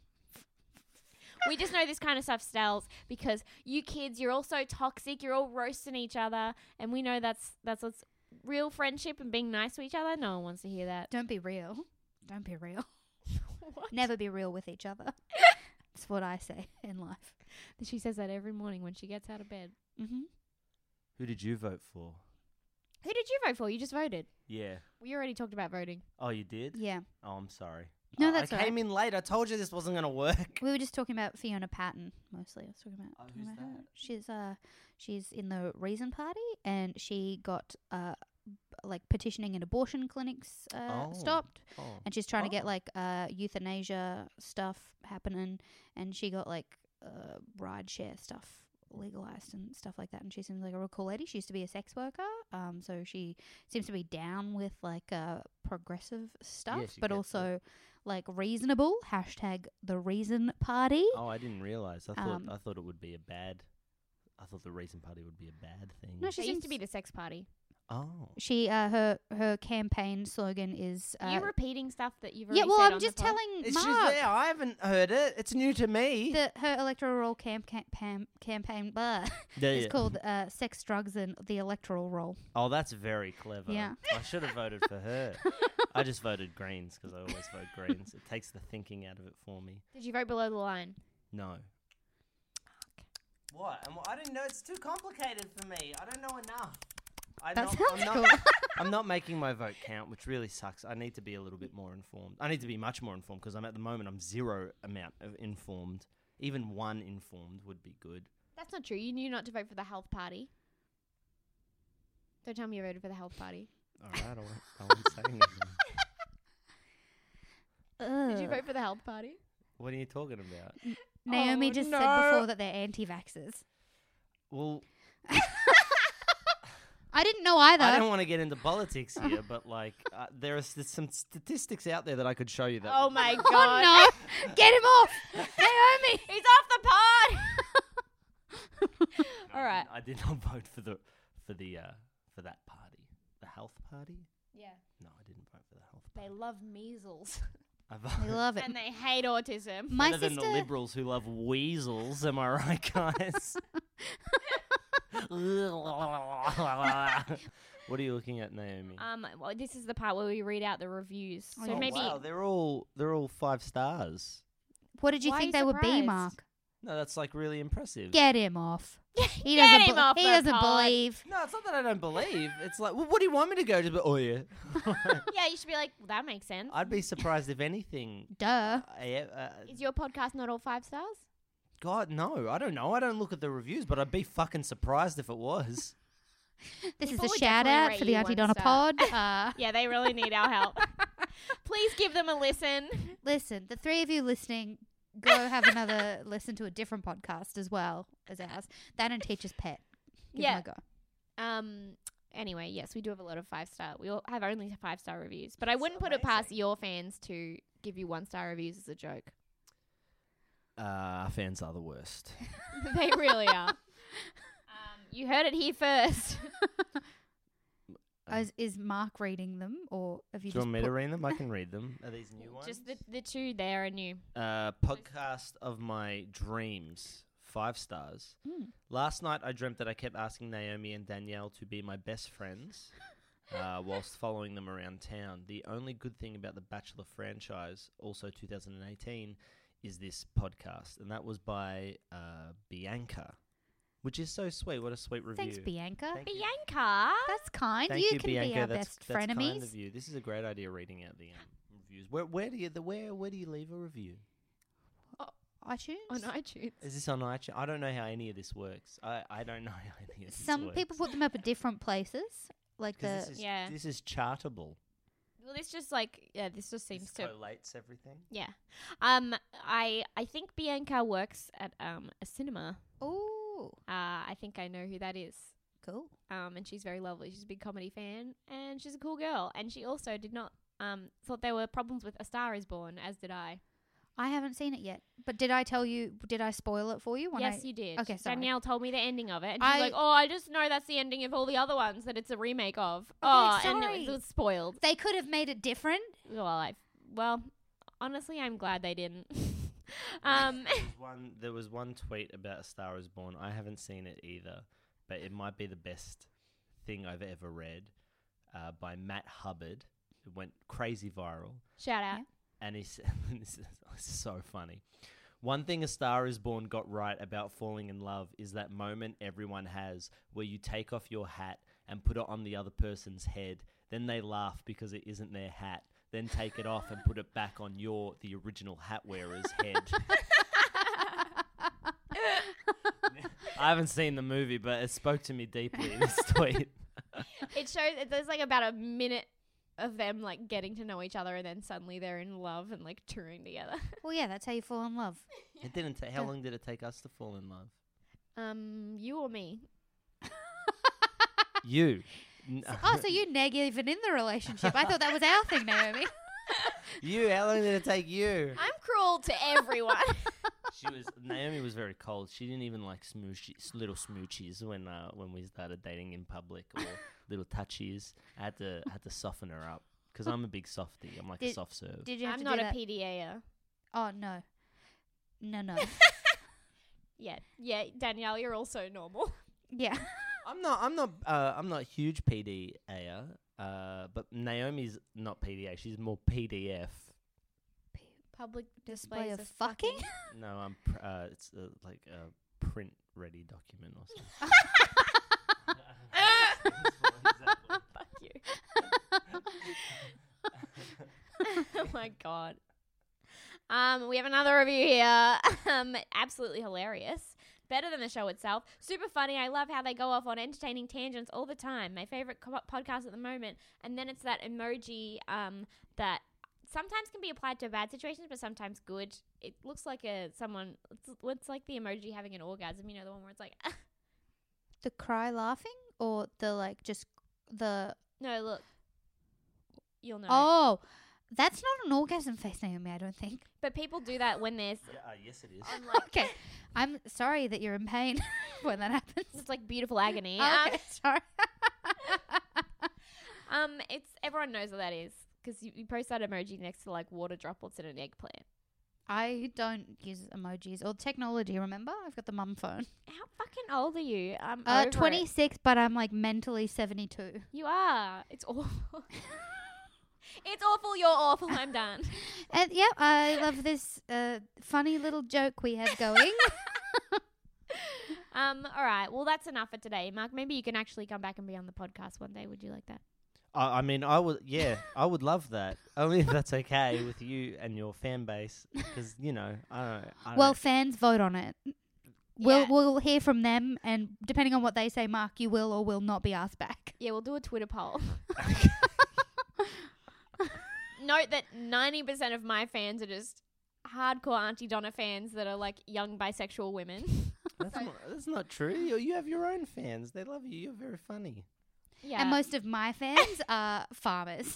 We just know this kind of stuff sells because you kids, you're all so toxic. You're all roasting each other, and we know that's that's what's real friendship and being nice to each other. No one wants to hear that. Don't be real. Don't be real. What? Never be real with each other. That's what I say in life. She says that every morning when she gets out of bed. Mm-hmm. Who did you vote for? Who did you vote for? You just voted. Yeah. We already talked about voting. Oh, you did? Yeah. Oh, I'm sorry. No, I- that's I all came in late. I told you this wasn't going to work. We were just talking about Fiona Patton mostly. I was talking about, Oh, talking who's about her. that? She's uh she's in the Reason Party and she got uh b- like petitioning in abortion clinics uh, Oh. stopped, Oh. and she's trying to get Oh. like uh euthanasia stuff happening, and she got like uh ride share stuff legalized and stuff like that, and she seems like a real cool lady. She used to be a sex worker, um so she seems to be down with like uh progressive stuff, she but gets also like reasonable. Hashtag the Reason Party. Oh, I didn't realize. I thought Um, I thought it would be a bad. I thought the Reason Party would be a bad thing. No, She she used to seems- be the sex party. Oh. She uh her her campaign slogan is uh, Are you repeating stuff that you've already yeah. Well, said I'm on just the pod? telling It's Mark just there. I haven't heard it. It's new to me. that her electoral roll camp, camp, pam, campaign blah, Yeah, is yeah. called uh, sex, drugs, and the electoral roll. Oh, that's very clever. Yeah. I should have voted for her. I just voted Greens because I always vote Greens. It takes the thinking out of it for me. Did you vote below the line? No. What? I'm, I didn't know. It's too complicated for me. I don't know enough. I That not, sounds I'm not, cool. I'm not making my vote count, which really sucks. I need to be a little bit more informed. I need to be much more informed because I'm at the moment I'm zero amount of informed. Even one informed would be good. That's not true. You knew not to vote for the health party. Don't tell me you voted for the health party. All right, I won't, I won't say anything. Did you Ugh. vote for the health party? What are you talking about? Naomi Oh, just no. said before that they're anti-vaxxers. Well, I didn't know either. I don't want to get into politics here, but like uh, there are s- some statistics out there that I could show you that. Oh my Oh god. no! Get him off, Naomi. He's off the pod. No, All I right. didn't- I did not vote for the for the uh, for that party, the health party. Yeah. No, I didn't vote for the health. They love measles. I We voted love it. And they hate autism. My better than sister. the liberals who love weasels. Am I right, guys? What are you looking at, Naomi? Um, well, this is the part where we read out the reviews. Oh, So yeah. maybe wow, they're all they're all five stars. What did you Why are think you they would be, surprised? Mark? No, that's like really impressive. Get him off. He Get doesn't. him be- off he the doesn't pod. believe. No, it's not that I don't believe. It's like, well, what do you want me to go to? But oh yeah, yeah, you should be like, well, that makes sense. I'd be surprised if anything. Duh. I, uh, Is your podcast not all five stars? God, no, I don't know. I don't look at the reviews, but I'd be fucking surprised if it was. This People is a would shout definitely out rate for the you Auntie one Donna star. pod. Uh, Yeah, they really need our help. Please give them a listen. listen, the three of you listening, go have another listen to a different podcast as well as ours. That and Teacher's Pet. Give Yeah. them a go. Um. Anyway, yes, we do have a lot of five star. We all have only five star reviews, but I wouldn't put it past your fans to give you one star reviews as a joke. Uh, our fans are the worst. They really are. Um, you heard it here first. Uh, Is, is Mark reading them, or have you Do you just want me put- to read them? I can read them. Are these new ones? Just the the two there are new. Uh, podcast of my dreams, five stars. Mm. Last night I dreamt that I kept asking Naomi and Danielle to be my best friends uh, whilst following them around town. The only good thing about the Bachelor franchise, also two thousand eighteen, is this podcast. And that was by uh, Bianca, which is so sweet. What a sweet review. Thanks, Bianca. Thank you. Bianca. That's kind. Thank you, you, can Bianca. be our that's, best that's frenemies. kind of you. This is a great idea, reading out the um, reviews. Where where do you the where where do you leave a review? iTunes. On iTunes. Is this on iTunes? I don't know how any of this works. I, I don't know how any of this Some works. people put them up at different places, like 'Cause the. this is, Yeah. this is chartable. Well, this just like yeah, this just seems This to collates everything. yeah. Um, I I think Bianca works at um a cinema. Oh, Uh, I think I know who that is. cool. Um, and she's very lovely. She's a big comedy fan, and she's a cool girl. And she also did not um thought there were problems with A Star Is Born, as did I. I haven't seen it yet, but did I tell you? Did I spoil it for you? When Yes, I, you did. Okay, sorry. Danielle told me the ending of it, and she's I- like, "Oh, I just know that's the ending of all the other ones that it's a remake of." oh, and it was, sorry. it was spoiled. They could have made it different. Well, I well, honestly, I'm glad they didn't. um, There was one, there was one tweet about A Star Is Born. I haven't seen it either, but it might be the best thing I've ever read uh, by Matt Hubbard. It went crazy viral. shout out. Yeah. And he said, this is so funny. One thing A Star Is Born got right about falling in love is that moment everyone has where you take off your hat and put it on the other person's head. Then they laugh because it isn't their hat. Then take it off and put it back on your, the original hat wearer's head. I haven't seen the movie, but it spoke to me deeply in this tweet. It shows there's like about a minute of them like getting to know each other, and then suddenly they're in love and like touring together. Well, yeah, that's how you fall in love. It didn't. Ta- how long did it take us to fall in love? Um, you or me? You. N- Oh, so you're negative and in the relationship. I thought that was our thing, Naomi. You. How long did it take you? I'm cruel to everyone. She was Naomi was very cold. She didn't even like smoochy, little smoochies when uh, when we started dating in public or little touchies. I had to had to soften her up because I'm a big softie. I'm like a Did- soft serve. Did you have I'm to not do a that? P D A-er. Oh no, no, no. Yeah, yeah, Danielle, you're also normal. Yeah. I'm not. I'm not. Uh, I'm not huge P D A. Uh, but Naomi's not P D A. She's more P D F. Public Display displays of fucking. No, I'm. Pr- uh, it's uh, like a print ready document or something. Fuck you. Oh my god. Um, we have another review here. um, absolutely hilarious. Better than the show itself. Super funny. I love how they go off on entertaining tangents all the time. My favorite co- podcast at the moment. And then it's that emoji um, that sometimes can be applied to bad situations, but sometimes good. It looks like a someone. It's, it's like the emoji having an orgasm. You know, the one where it's like. The cry laughing or the like just the No, look. You'll know. oh, that's not an orgasm face, Naomi. I don't think. But people do that when there's Yeah, uh, yes, it is. I'm like, Okay, I'm sorry that you're in pain when that happens. it's like beautiful agony. Oh, okay, sorry. Um, um, it's everyone knows what that is because you, you post that emoji next to like water droplets in an eggplant. I don't use emojis or technology. Remember, I've got the mum phone. How fucking old are you? I'm Uh, over it. twenty-six, but I'm like mentally seventy-two. You are. It's awful. It's awful. You're awful. I'm done. And yeah, I love this uh, funny little joke we have going. Um. All right. Well, that's enough for today, Mark. Maybe you can actually come back and be on the podcast one day. Would you like that? Uh, I mean, I would, yeah, I would love that. Only if that's okay with you and your fan base, because you know, I don't. I Well, don't fans vote on it. We'll Yeah. we'll hear from them, and depending on what they say, Mark, you will or will not be asked back. Yeah, we'll do a Twitter poll. Note that ninety percent of my fans are just hardcore Auntie Donna fans that are like young bisexual women. that's, not, that's not true. You, you have your own fans. They love you. You're very funny. Yeah. And most of my fans are farmers.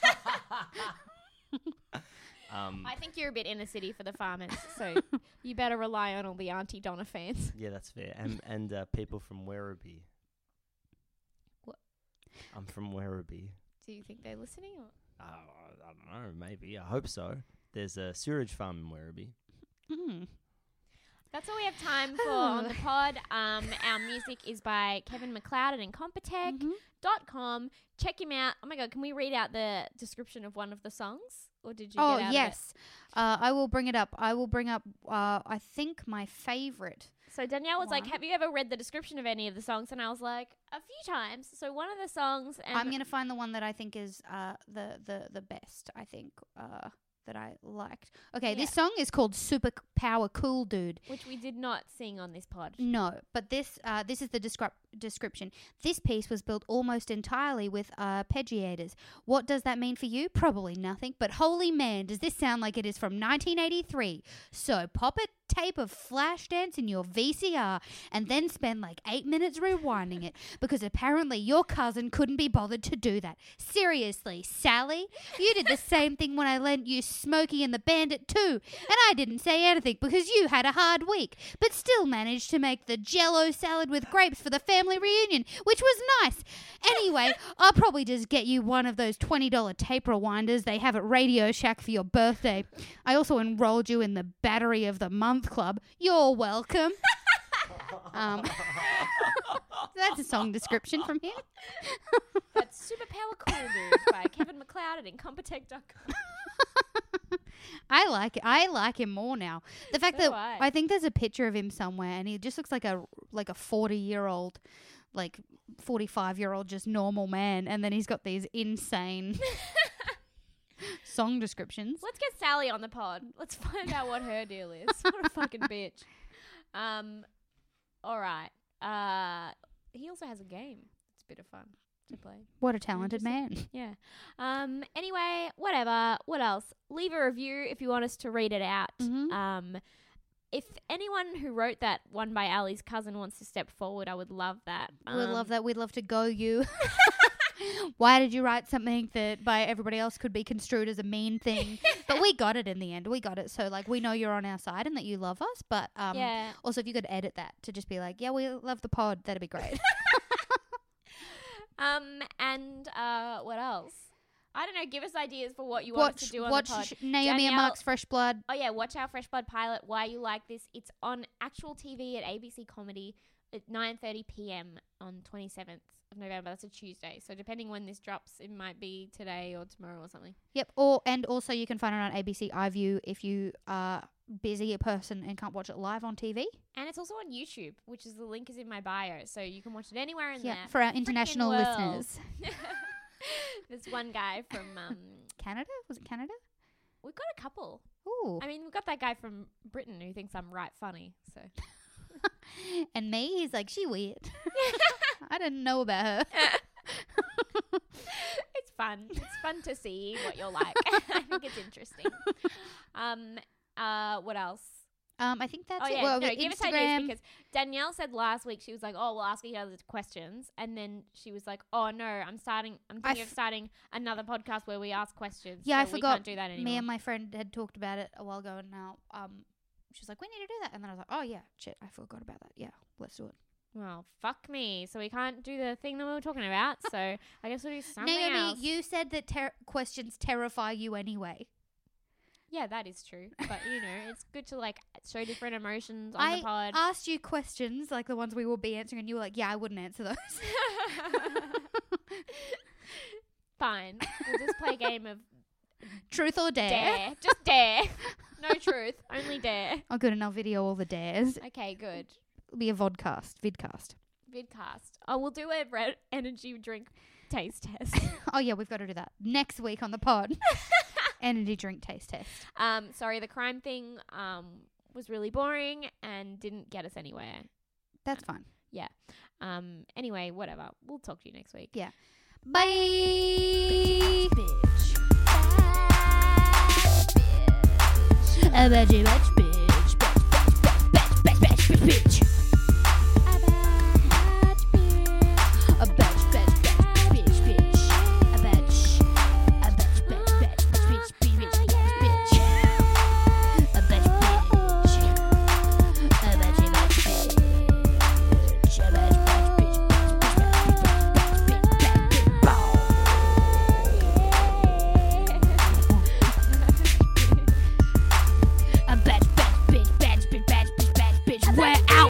Um, I think you're a bit inner city for the farmers, so you better rely on all the Auntie Donna fans. yeah, that's fair. And and uh, people from Werribee. What? I'm from Werribee. Do you think they're listening? Or? Uh, I don't know. Maybe. I hope so. There's a sewage farm in Werribee. Mm. That's all we have time for on the pod. Um, our music is by Kevin McLeod at incompetech dot com. Check him out. Oh my God, can we read out the description of one of the songs? Or did you Oh, get out yes. Uh, I will bring it up. I will bring up, uh, I think, my favorite. of it? So Danielle was like, One. have you ever read the description of any of the songs? And I was like, a few times. So one of the songs... and I'm going to find the one that I think is uh, the, the, the best, I think, uh, that I liked. Okay, Yeah. this song is called Super Power Cool Dude. which we did not sing on this pod. No, but this uh, this is the descri- description. This piece was built almost entirely with arpeggiators. What does that mean for you? Probably nothing. But holy man, does this sound like it is from nineteen eighty-three? So pop a tape of Flashdance in your V C R and then spend like eight minutes rewinding it because apparently your cousin couldn't be bothered to do that. Seriously, Sally, you did the same thing when I lent you Smokey and the Bandit too, and I didn't say anything because you had a hard week, but still managed to make the Jell-O salad with grapes for the family reunion, which was nice. Anyway, I'll probably just get you one of those twenty dollars tape rewinders they have at Radio Shack for your birthday. I also enrolled you in the Battery of the Month Club. You're welcome. um, that's a song description from him. That's Superpower Cool Dude by Kevin McLeod at incompetech dot com. I like it. I like him more now. The fact So that I. I think there's a picture of him somewhere, and he just looks like a like a forty year old, like forty five year old, just normal man, and then he's got these insane song descriptions. Let's get Sally on the pod. Let's find out what her deal is. What a fucking bitch. Um, all right. Uh, he also has a game. It's a bit of fun to play. What a talented man! Yeah. Um. Anyway, whatever. What else? Leave a review if you want us to read it out. Mhm. Um. If anyone who wrote that one by Ali's cousin wants to step forward, I would love that. We'd Um, love that. We'd love to go you. Why did you write something that by everybody else could be construed as a mean thing? But we got it in the end. We got it. So like we know you're on our side and that you love us. But um, Yeah. also if you could edit that to just be like, yeah, we love the pod, that'd be great. Um. And uh. What else? I don't know. Give us ideas for what you want us watch to do on watch the pod. Naomi and Danielle- Mark's Fresh Blood. Oh yeah, watch our Fresh Blood pilot. Why you like this? It's on actual T V at A B C Comedy at nine thirty p.m. on twenty-seventh of November. That's a Tuesday. So depending when this drops, it might be today or tomorrow or something. Yep. Or and also you can find it on A B C iView if you are busy a person and can't watch it live on T V. And it's also on YouTube, which is the link is in my bio, so you can watch it anywhere in Yeah, there. for our international world. listeners. There's one guy from um, Canada? Was it Canada? we've got a couple. Ooh. I mean, we've got that guy from Britain who thinks I'm right funny. So And me, he's like, she weird. I didn't know about her. it's fun. It's fun to see what you're like. I think it's interesting. Um. Uh. What else? Um, I think that's Oh it. yeah, Well, no, we've got give us Instagram. ideas because Danielle said last week she was like, "Oh, we'll ask each other questions," and then she was like, "Oh no, I'm starting. I'm I thinking f- of starting another podcast where we ask questions." Yeah, so I we forgot. can't do that anymore. Me and my friend had talked about it a while ago, and now um, she was like, "We need to do that," and then I was like, "Oh yeah, shit, I forgot about that. Yeah, let's do it." Well, fuck me. So we can't do the thing that we were talking about. So I guess we'll do something Naomi, else. you said that ter- questions terrify you anyway. Yeah, that is true. But you know, it's good to like show different emotions on I the pod. asked you questions like the ones we will be answering, and you were like, "Yeah, I wouldn't answer those." Fine. We'll just play a game of Truth or dare? dare. Just dare. No truth. Only dare. I'm good, and I'll video all the dares. Okay, good. It'll be a vodcast, vidcast. Vidcast. Oh, we'll do a red energy drink taste test. Oh yeah, we've got to do that next week on the pod. Energy drink taste test. Um, sorry, the crime thing um was really boring and didn't get us anywhere. That's fine. Yeah. Um. Anyway, whatever. We'll talk to you next week. Yeah. Bye. A bitch, bitch, bitch, bitch, bitch, bitch, bitch, bitch. A bitch, bitch, bitch, bitch, bitch. A bitch, a bitch, bitch, bitch, bitch, bitch, bitch, bitch. A bitch, bitch. A bitch, bitch, bitch. A bitch, bitch, A bitch, bitch, bitch, bitch, bitch, bitch, bitch, bitch. We're out.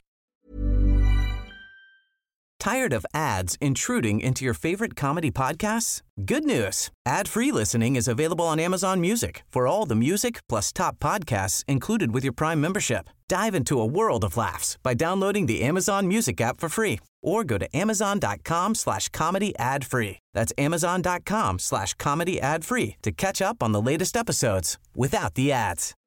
Tired of ads intruding into your favorite comedy podcasts? Good news. Ad-free listening is available on Amazon Music for all the music plus top podcasts included with your Prime membership. Dive into a world of laughs by downloading the Amazon Music app for free or go to amazon.com slash comedy ad free. That's amazon.com slash comedy ad free to catch up on the latest episodes without the ads.